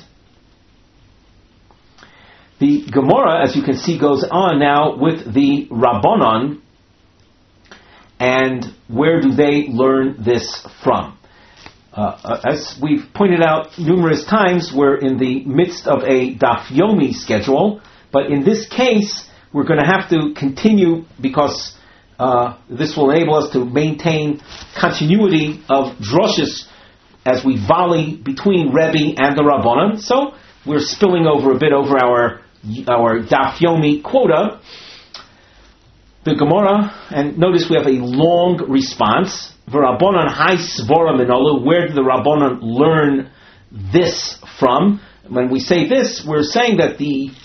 The Gemara, as you can see, goes on now with the Rabbanon, and where do they learn this from? As we've pointed out numerous times, we're in the midst of a Daf Yomi schedule, but in this case, we're going to have to continue because this will enable us to maintain continuity of droshes as we volley between Rebbe and the Rabbanon. So we're spilling over a bit over our our Daf Yomi quota. The Gemara, and notice we have a long response. V'Rabbanan hai svara minola. Where did the Rabbanan learn this from? When we say this, we're saying that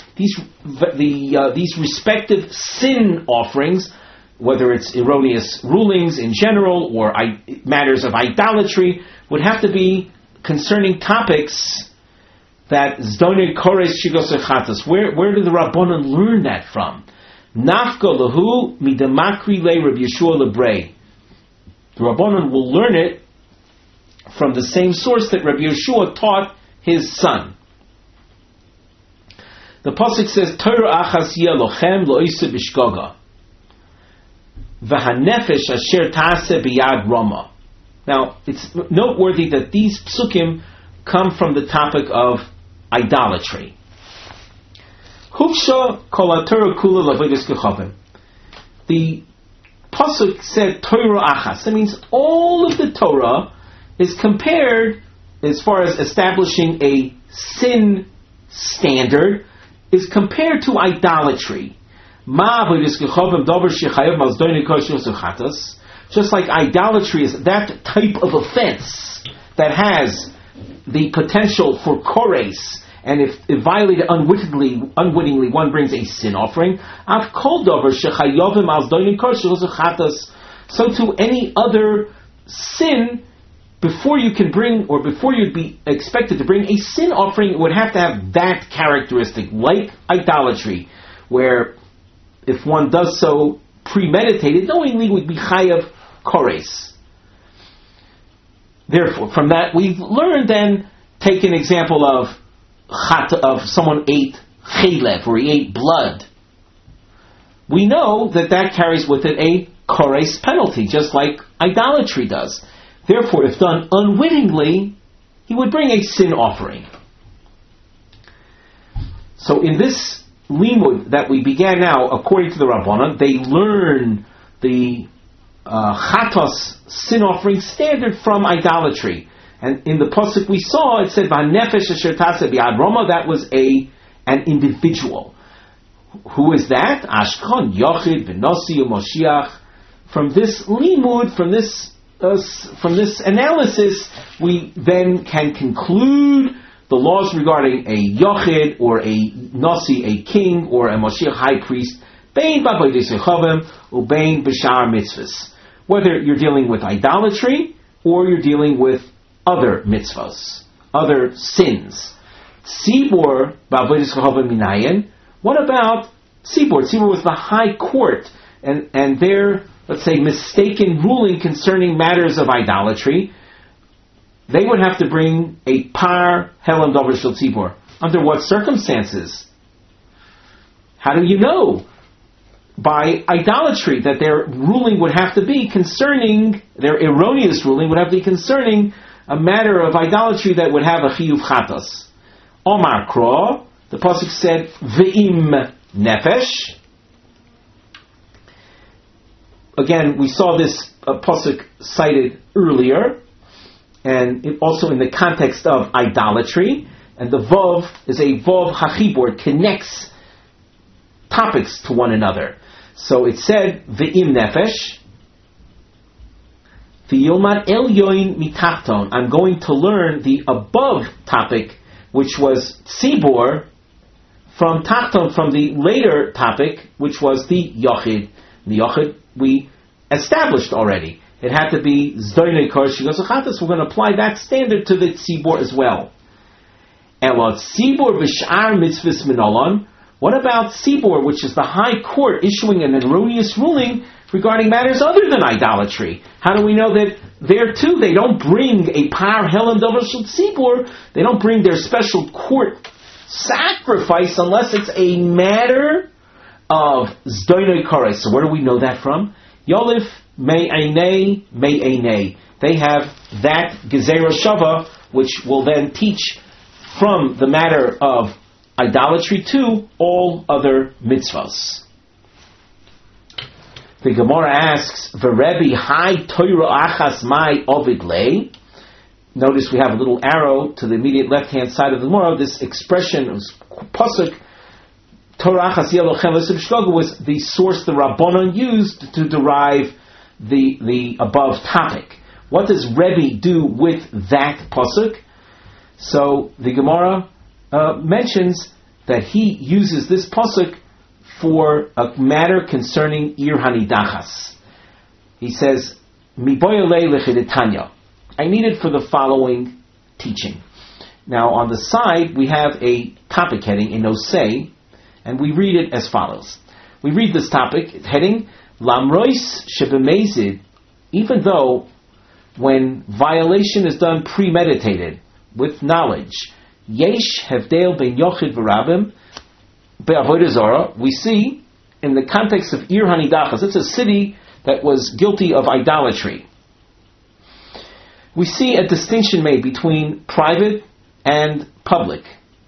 these respective sin offerings, whether it's erroneous rulings in general or matters of idolatry, would have to be concerning topics that zdonei kores shigos echatos. Where did the Rabbanan learn that from? Nafka lahu midamakri le Rabbi Yeshua lebrei. The Rabbanan will learn it from the same source that Rabbi Yeshua taught his son. The pasuk says, "Torah achas yeh lochem lo'isa b'shgoga, v'hanefesh asher ta'aseh b'yad rama." Now, it's noteworthy that these psukim come from the topic of idolatry. Hufsha kol Torah kula l'avodas kechavim. The pasuk said Torah achas. That means all of the Torah is compared, as far as establishing a sin standard, is compared to idolatry. Just like idolatry is that type of offense that has the potential for kores, and if violated unwittingly, one brings a sin offering. So to any other sin, before you can bring, or before you'd be expected to bring a sin offering, it would have to have that characteristic, like idolatry, where if one does so premeditated, knowingly, would be chayav kores. Therefore, from that we've learned, then, take an example of someone ate chelev, or he ate blood. We know that carries with it a kores penalty, just like idolatry does. Therefore, if done unwittingly, he would bring a sin offering. So in this limud that we began now, according to the Rabbanan, they learn the chatos sin offering standard from idolatry. And in the pasuk we saw, it said, "V'hanefesh asher taseh b'yad roma." That was an individual. Who is that? Ashkon, Yochid, V'nosi, Moshiach. From this limud, from this analysis, we then can conclude the laws regarding a Yochid, or a Nasi, a king, or a Moshiach high priest, bein b'avodas kechavim, ubein b'shar mitzvahs. Whether you're dealing with idolatry, or you're dealing with other mitzvahs, other sins. Tzibor b'avodas kechavim minayin. What about Tzibor? Tzibor was the high court, and their, let's say, mistaken ruling concerning matters of idolatry. They would have to bring a par helam davar shel tzibor. Under what circumstances? How do you know? By idolatry, that their ruling would have to be concerning, their erroneous ruling would have to be concerning a matter of idolatry that would have a chiyuv chatos. Omar Kro, the pasuk said, Ve'im nefesh. Again, we saw this pasuk cited earlier, and also in the context of idolatry. And the vav is a vav hachibur, it connects topics to one another. So it said, Ve'im nefesh, V'yilmad el yoin mitachton. I'm going to learn the above topic, which was tzibor, from tachton, from the later topic, which was the yochid. The yochid we established already. It had to be zdonei kores shigos echatos. We're going to apply that standard to the tzibor as well. Elo tzibor v'shar mitzvahs minolon. What about tzibor, which is the high court issuing an erroneous ruling regarding matters other than idolatry? How do we know that there too they don't bring a par helam davar shel tzibor? They don't bring their special court sacrifice unless it's a matter of zdonei kores. So where do we know that from? Yolif me'einei me'einei. They have that gezerah shava, which will then teach from the matter of idolatry to all other mitzvahs. The Gemara asks, "V'Rebbe hai Torah achas mai ovid lei." Notice we have a little arrow to the immediate left-hand side of the Gemara. This expression, pasuk, Torah Achas Yelochem L'Sibshkoga was the source the Rabbanon used to derive the above topic. What does Rebbe do with that pasuk? So the Gemara mentions that he uses this pasuk for a matter concerning Ir Hanidachas. He says, Miboyalei L'Chidetanya. I need it for the following teaching. Now on the side we have a topic heading in Osei, and we read it as follows. We read this topic heading, Lamrois Shebemezid, even though when violation is done premeditated, with knowledge, Yesh Hevdel Ben Yochid V'Rabim Be'Avodah Zarah, we see in the context of Ir Hanidachas, it's a city that was guilty of idolatry. We see a distinction made between private and public.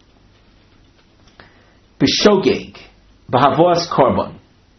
B'shogeg, b'havos korban.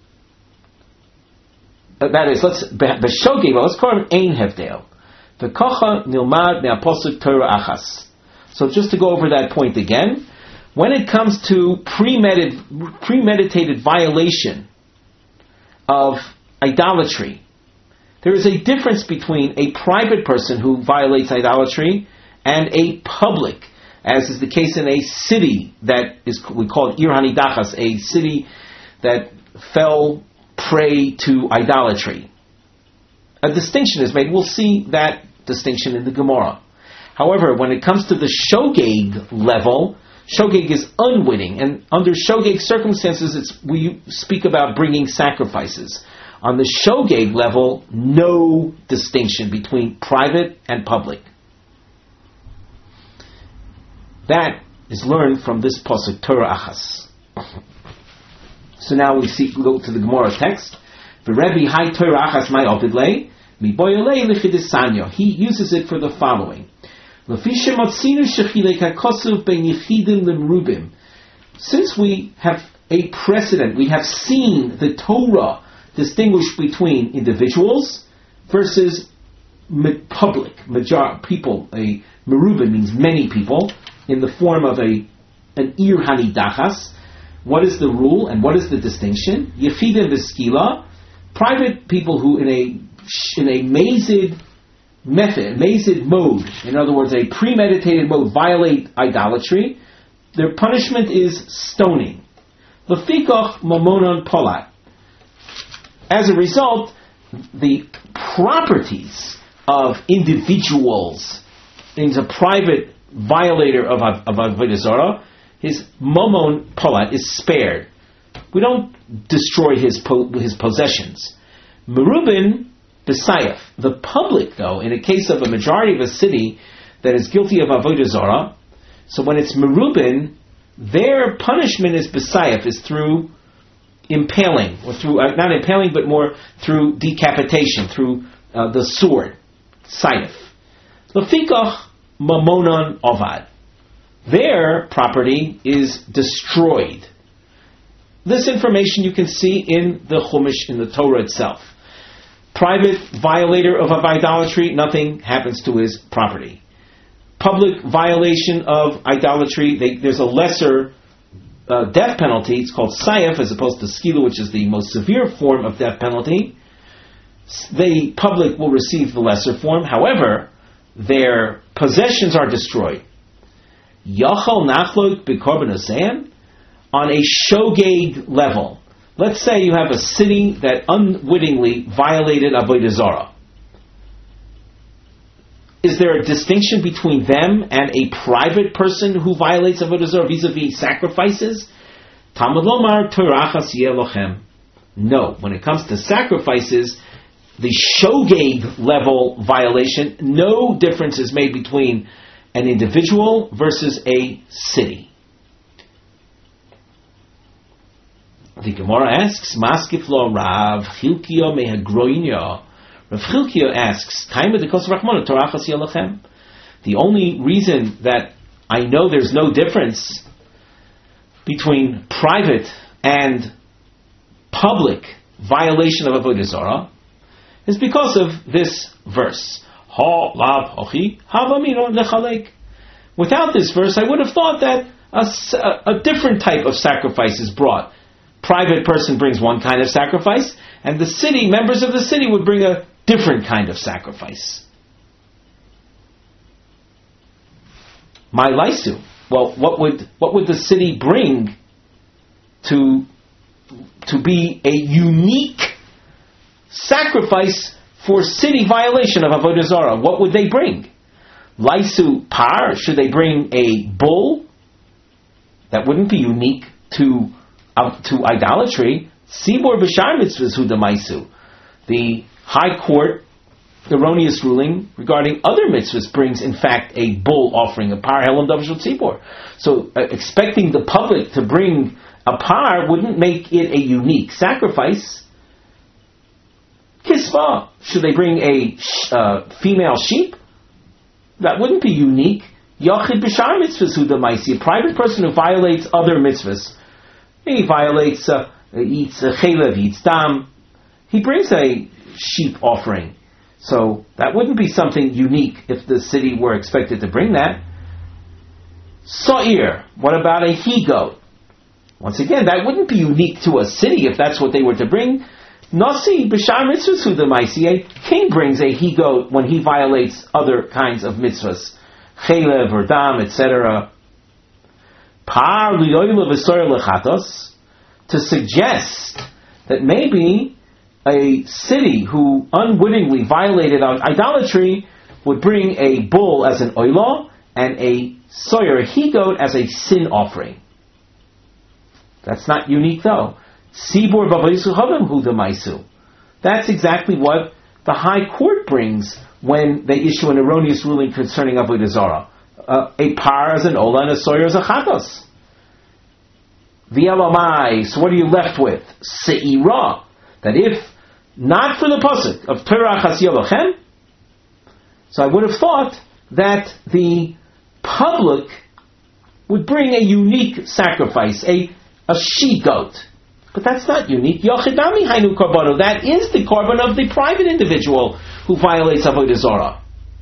That is, b'shogeg, b'havos korban, ein hevdel. V'kocha nilmad me'aposuk Torah achas. So just to go over that point again, when it comes to premeditated violation of idolatry, there is a difference between a private person who violates idolatry and a public, as is the case in a city that we call Ir Hanidachas, a city that fell prey to idolatry. A distinction is made. We'll see that distinction in the Gemara. However, when it comes to the shogeg level, shogeg is unwitting, and under shogeg circumstances, we speak about bringing sacrifices. On the shogeg level, no distinction between private and public. That is learned from this pasuk Torah Achas. So now we go to the Gemara text. V'Rebbe Hai Torah Achas Mai Ovidlei Miboyalei L'Chidisanyo. He uses it for the following. Since we have a precedent, we have seen the Torah distinguish between individuals versus public, people. A merubim means many people, in the form of an Ir Hanidachas. What is the rule and what is the distinction? Yechidim v'skila, private people who in a mazid mode, in other words, a premeditated mode, violate idolatry, their punishment is stoning. Lefikach mamonon polat. As a result, the properties of individuals, in a private violator of Avodah Zarah, his mamon polat is spared. We don't destroy his possessions. Merubin b'sayef. The public, though, in a case of a majority of a city that is guilty of Avodah Zarah, so when it's merubin, their punishment is b'sayef, is through impaling, or through, not impaling, but more through decapitation, through the sword, sayef. Lefikach mamonon ovad. Their property is destroyed. This information you can see in the Chumash, in the Torah itself. Private violator of idolatry, nothing happens to his property. Public violation of idolatry, there's a lesser death penalty. It's called sayef, as opposed to skila, which is the most severe form of death penalty. The public will receive the lesser form. However, their possessions are destroyed. Yachal nachlok b'korban oseim, on a shogeg level. Let's say you have a city that unwittingly violated Avodah Zarah. Is there a distinction between them and a private person who violates Avodah Zarah vis-a-vis sacrifices? Talmud lomar Torah achas yeh lochem. No. When it comes to sacrifices, the shogeg level violation, no difference is made between an individual versus a city. The Gemara asks, Maskif lo Rav Chilkiyo mehagroinyo. Rav Chilkiyo asks, the only reason that I know there's no difference between private and public violation of Avodah Zarah is because of this verse. Without this verse, I would have thought that a different type of sacrifice is brought. Private person brings one kind of sacrifice, and the city, members of the city, would bring a different kind of sacrifice. My laisu. Well, what would the city bring to be a unique sacrifice for city violation of Avodah Zarah? What would they bring? Laisu par, should they bring a bull? That wouldn't be unique to idolatry. Sibor b'shar mitzvahs hu demaisu. The High Court erroneous ruling regarding other mitzvahs brings, in fact, a bull offering, a par helam davashul tzibor. So, expecting the public to bring a par wouldn't make it a unique sacrifice. Kisva, should they bring a female sheep? That wouldn't be unique. Yachid b'shar mitzvahs hu demaisi. A private person who violates other mitzvahs. He violates, eats chelev, eats dam. He brings a sheep offering. So that wouldn't be something unique if the city were expected to bring that. Sa'ir, what about a he-goat? Once again, that wouldn't be unique to a city if that's what they were to bring. Nasi, b'shar mitzvahs hu demaisi. A king brings a he-goat when he violates other kinds of mitzvahs. Chelev or dam, etc. Par li'oila v'soyer lechatos, to suggest that maybe a city who unwittingly violated idolatry would bring a bull as an oila and a soyer, a he-goat, as a sin offering. That's not unique though. Sibor b'avodah hu demaisu. That's exactly what the High Court brings when they issue an erroneous ruling concerning Avodah Zarah. A par as an ola and a soyer as a chatos. V'elamai, so what are you left with? Se'ira, that if not for the pasuk of Torah Chasiyavachem, so I would have thought that the public would bring a unique sacrifice, a she-goat. But that's not unique. Yochidami hainu karbano. That is the korban of the private individual who violates Avodah Zarah.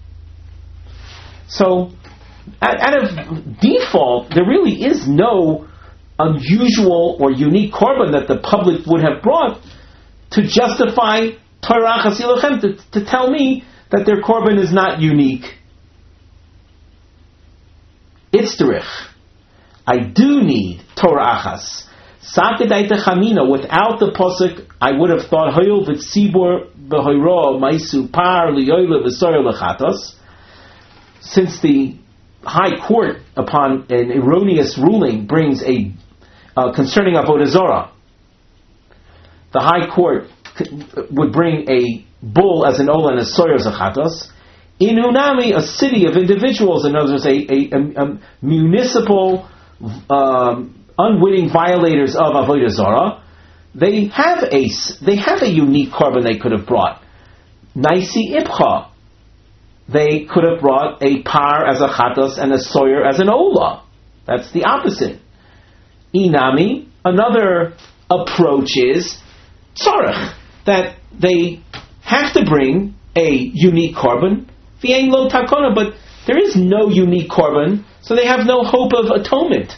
So, out of default, there really is no unusual or unique korban that the public would have brought to justify Torah Chasilochem, to tell me that their korban is not unique. Itzterich. I do need Torah Achas. Sakadaita Chamina, without the posuk, I would have thought Hoyol v'tzibor b'hoyro maisu par liyoyle v'soyer lechatos. Since the High Court, upon an erroneous ruling, brings a concerning Avodah Zarah, the High Court would bring a bull as an ola and a soyer as a chatos. In Unami, a city of individuals, in other words, a municipal unwitting violators of Avodah Zarah, they have a unique korban they could have brought. Naisi Ibcha, they could have brought a par as a chatos and a soyer as an ola. That's the opposite. Inami, another approach is tzarech, that they have to bring a unique korban, v'ein lo takona, but there is no unique korban, so they have no hope of atonement.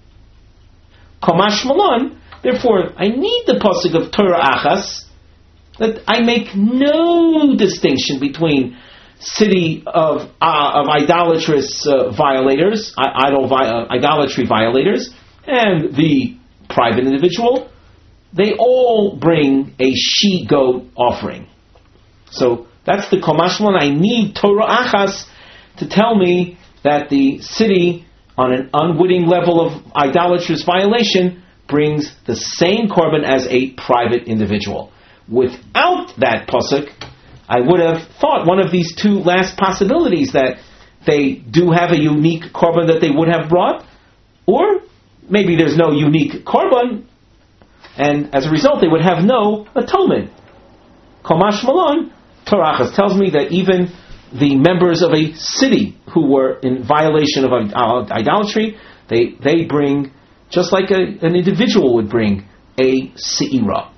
Komash Malon, therefore, I need the pasuk of Torah Achas, that I make no distinction between city of idolatrous violators, idolatry violators, and the private individual. They all bring a she-goat offering. So that's the Komash Malon. I need Torah Achas to tell me that the city, on an unwitting level of idolatrous violation, brings the same korban as a private individual. Without that pasuk, I would have thought one of these two last possibilities, that they do have a unique korban that they would have brought, or maybe there's no unique korban, and as a result they would have no atonement. Komash Malon, Torah Achas tells me that even the members of a city who were in violation of idolatry, they bring, just like an individual would bring, a se'ira.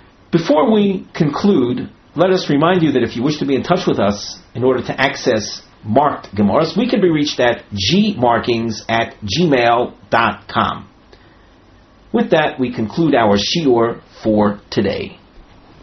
Before we conclude, let us remind you that if you wish to be in touch with us in order to access marked Gemaras, we can be reached at gmarkings@gmail.com. With that, we conclude our shiur for today.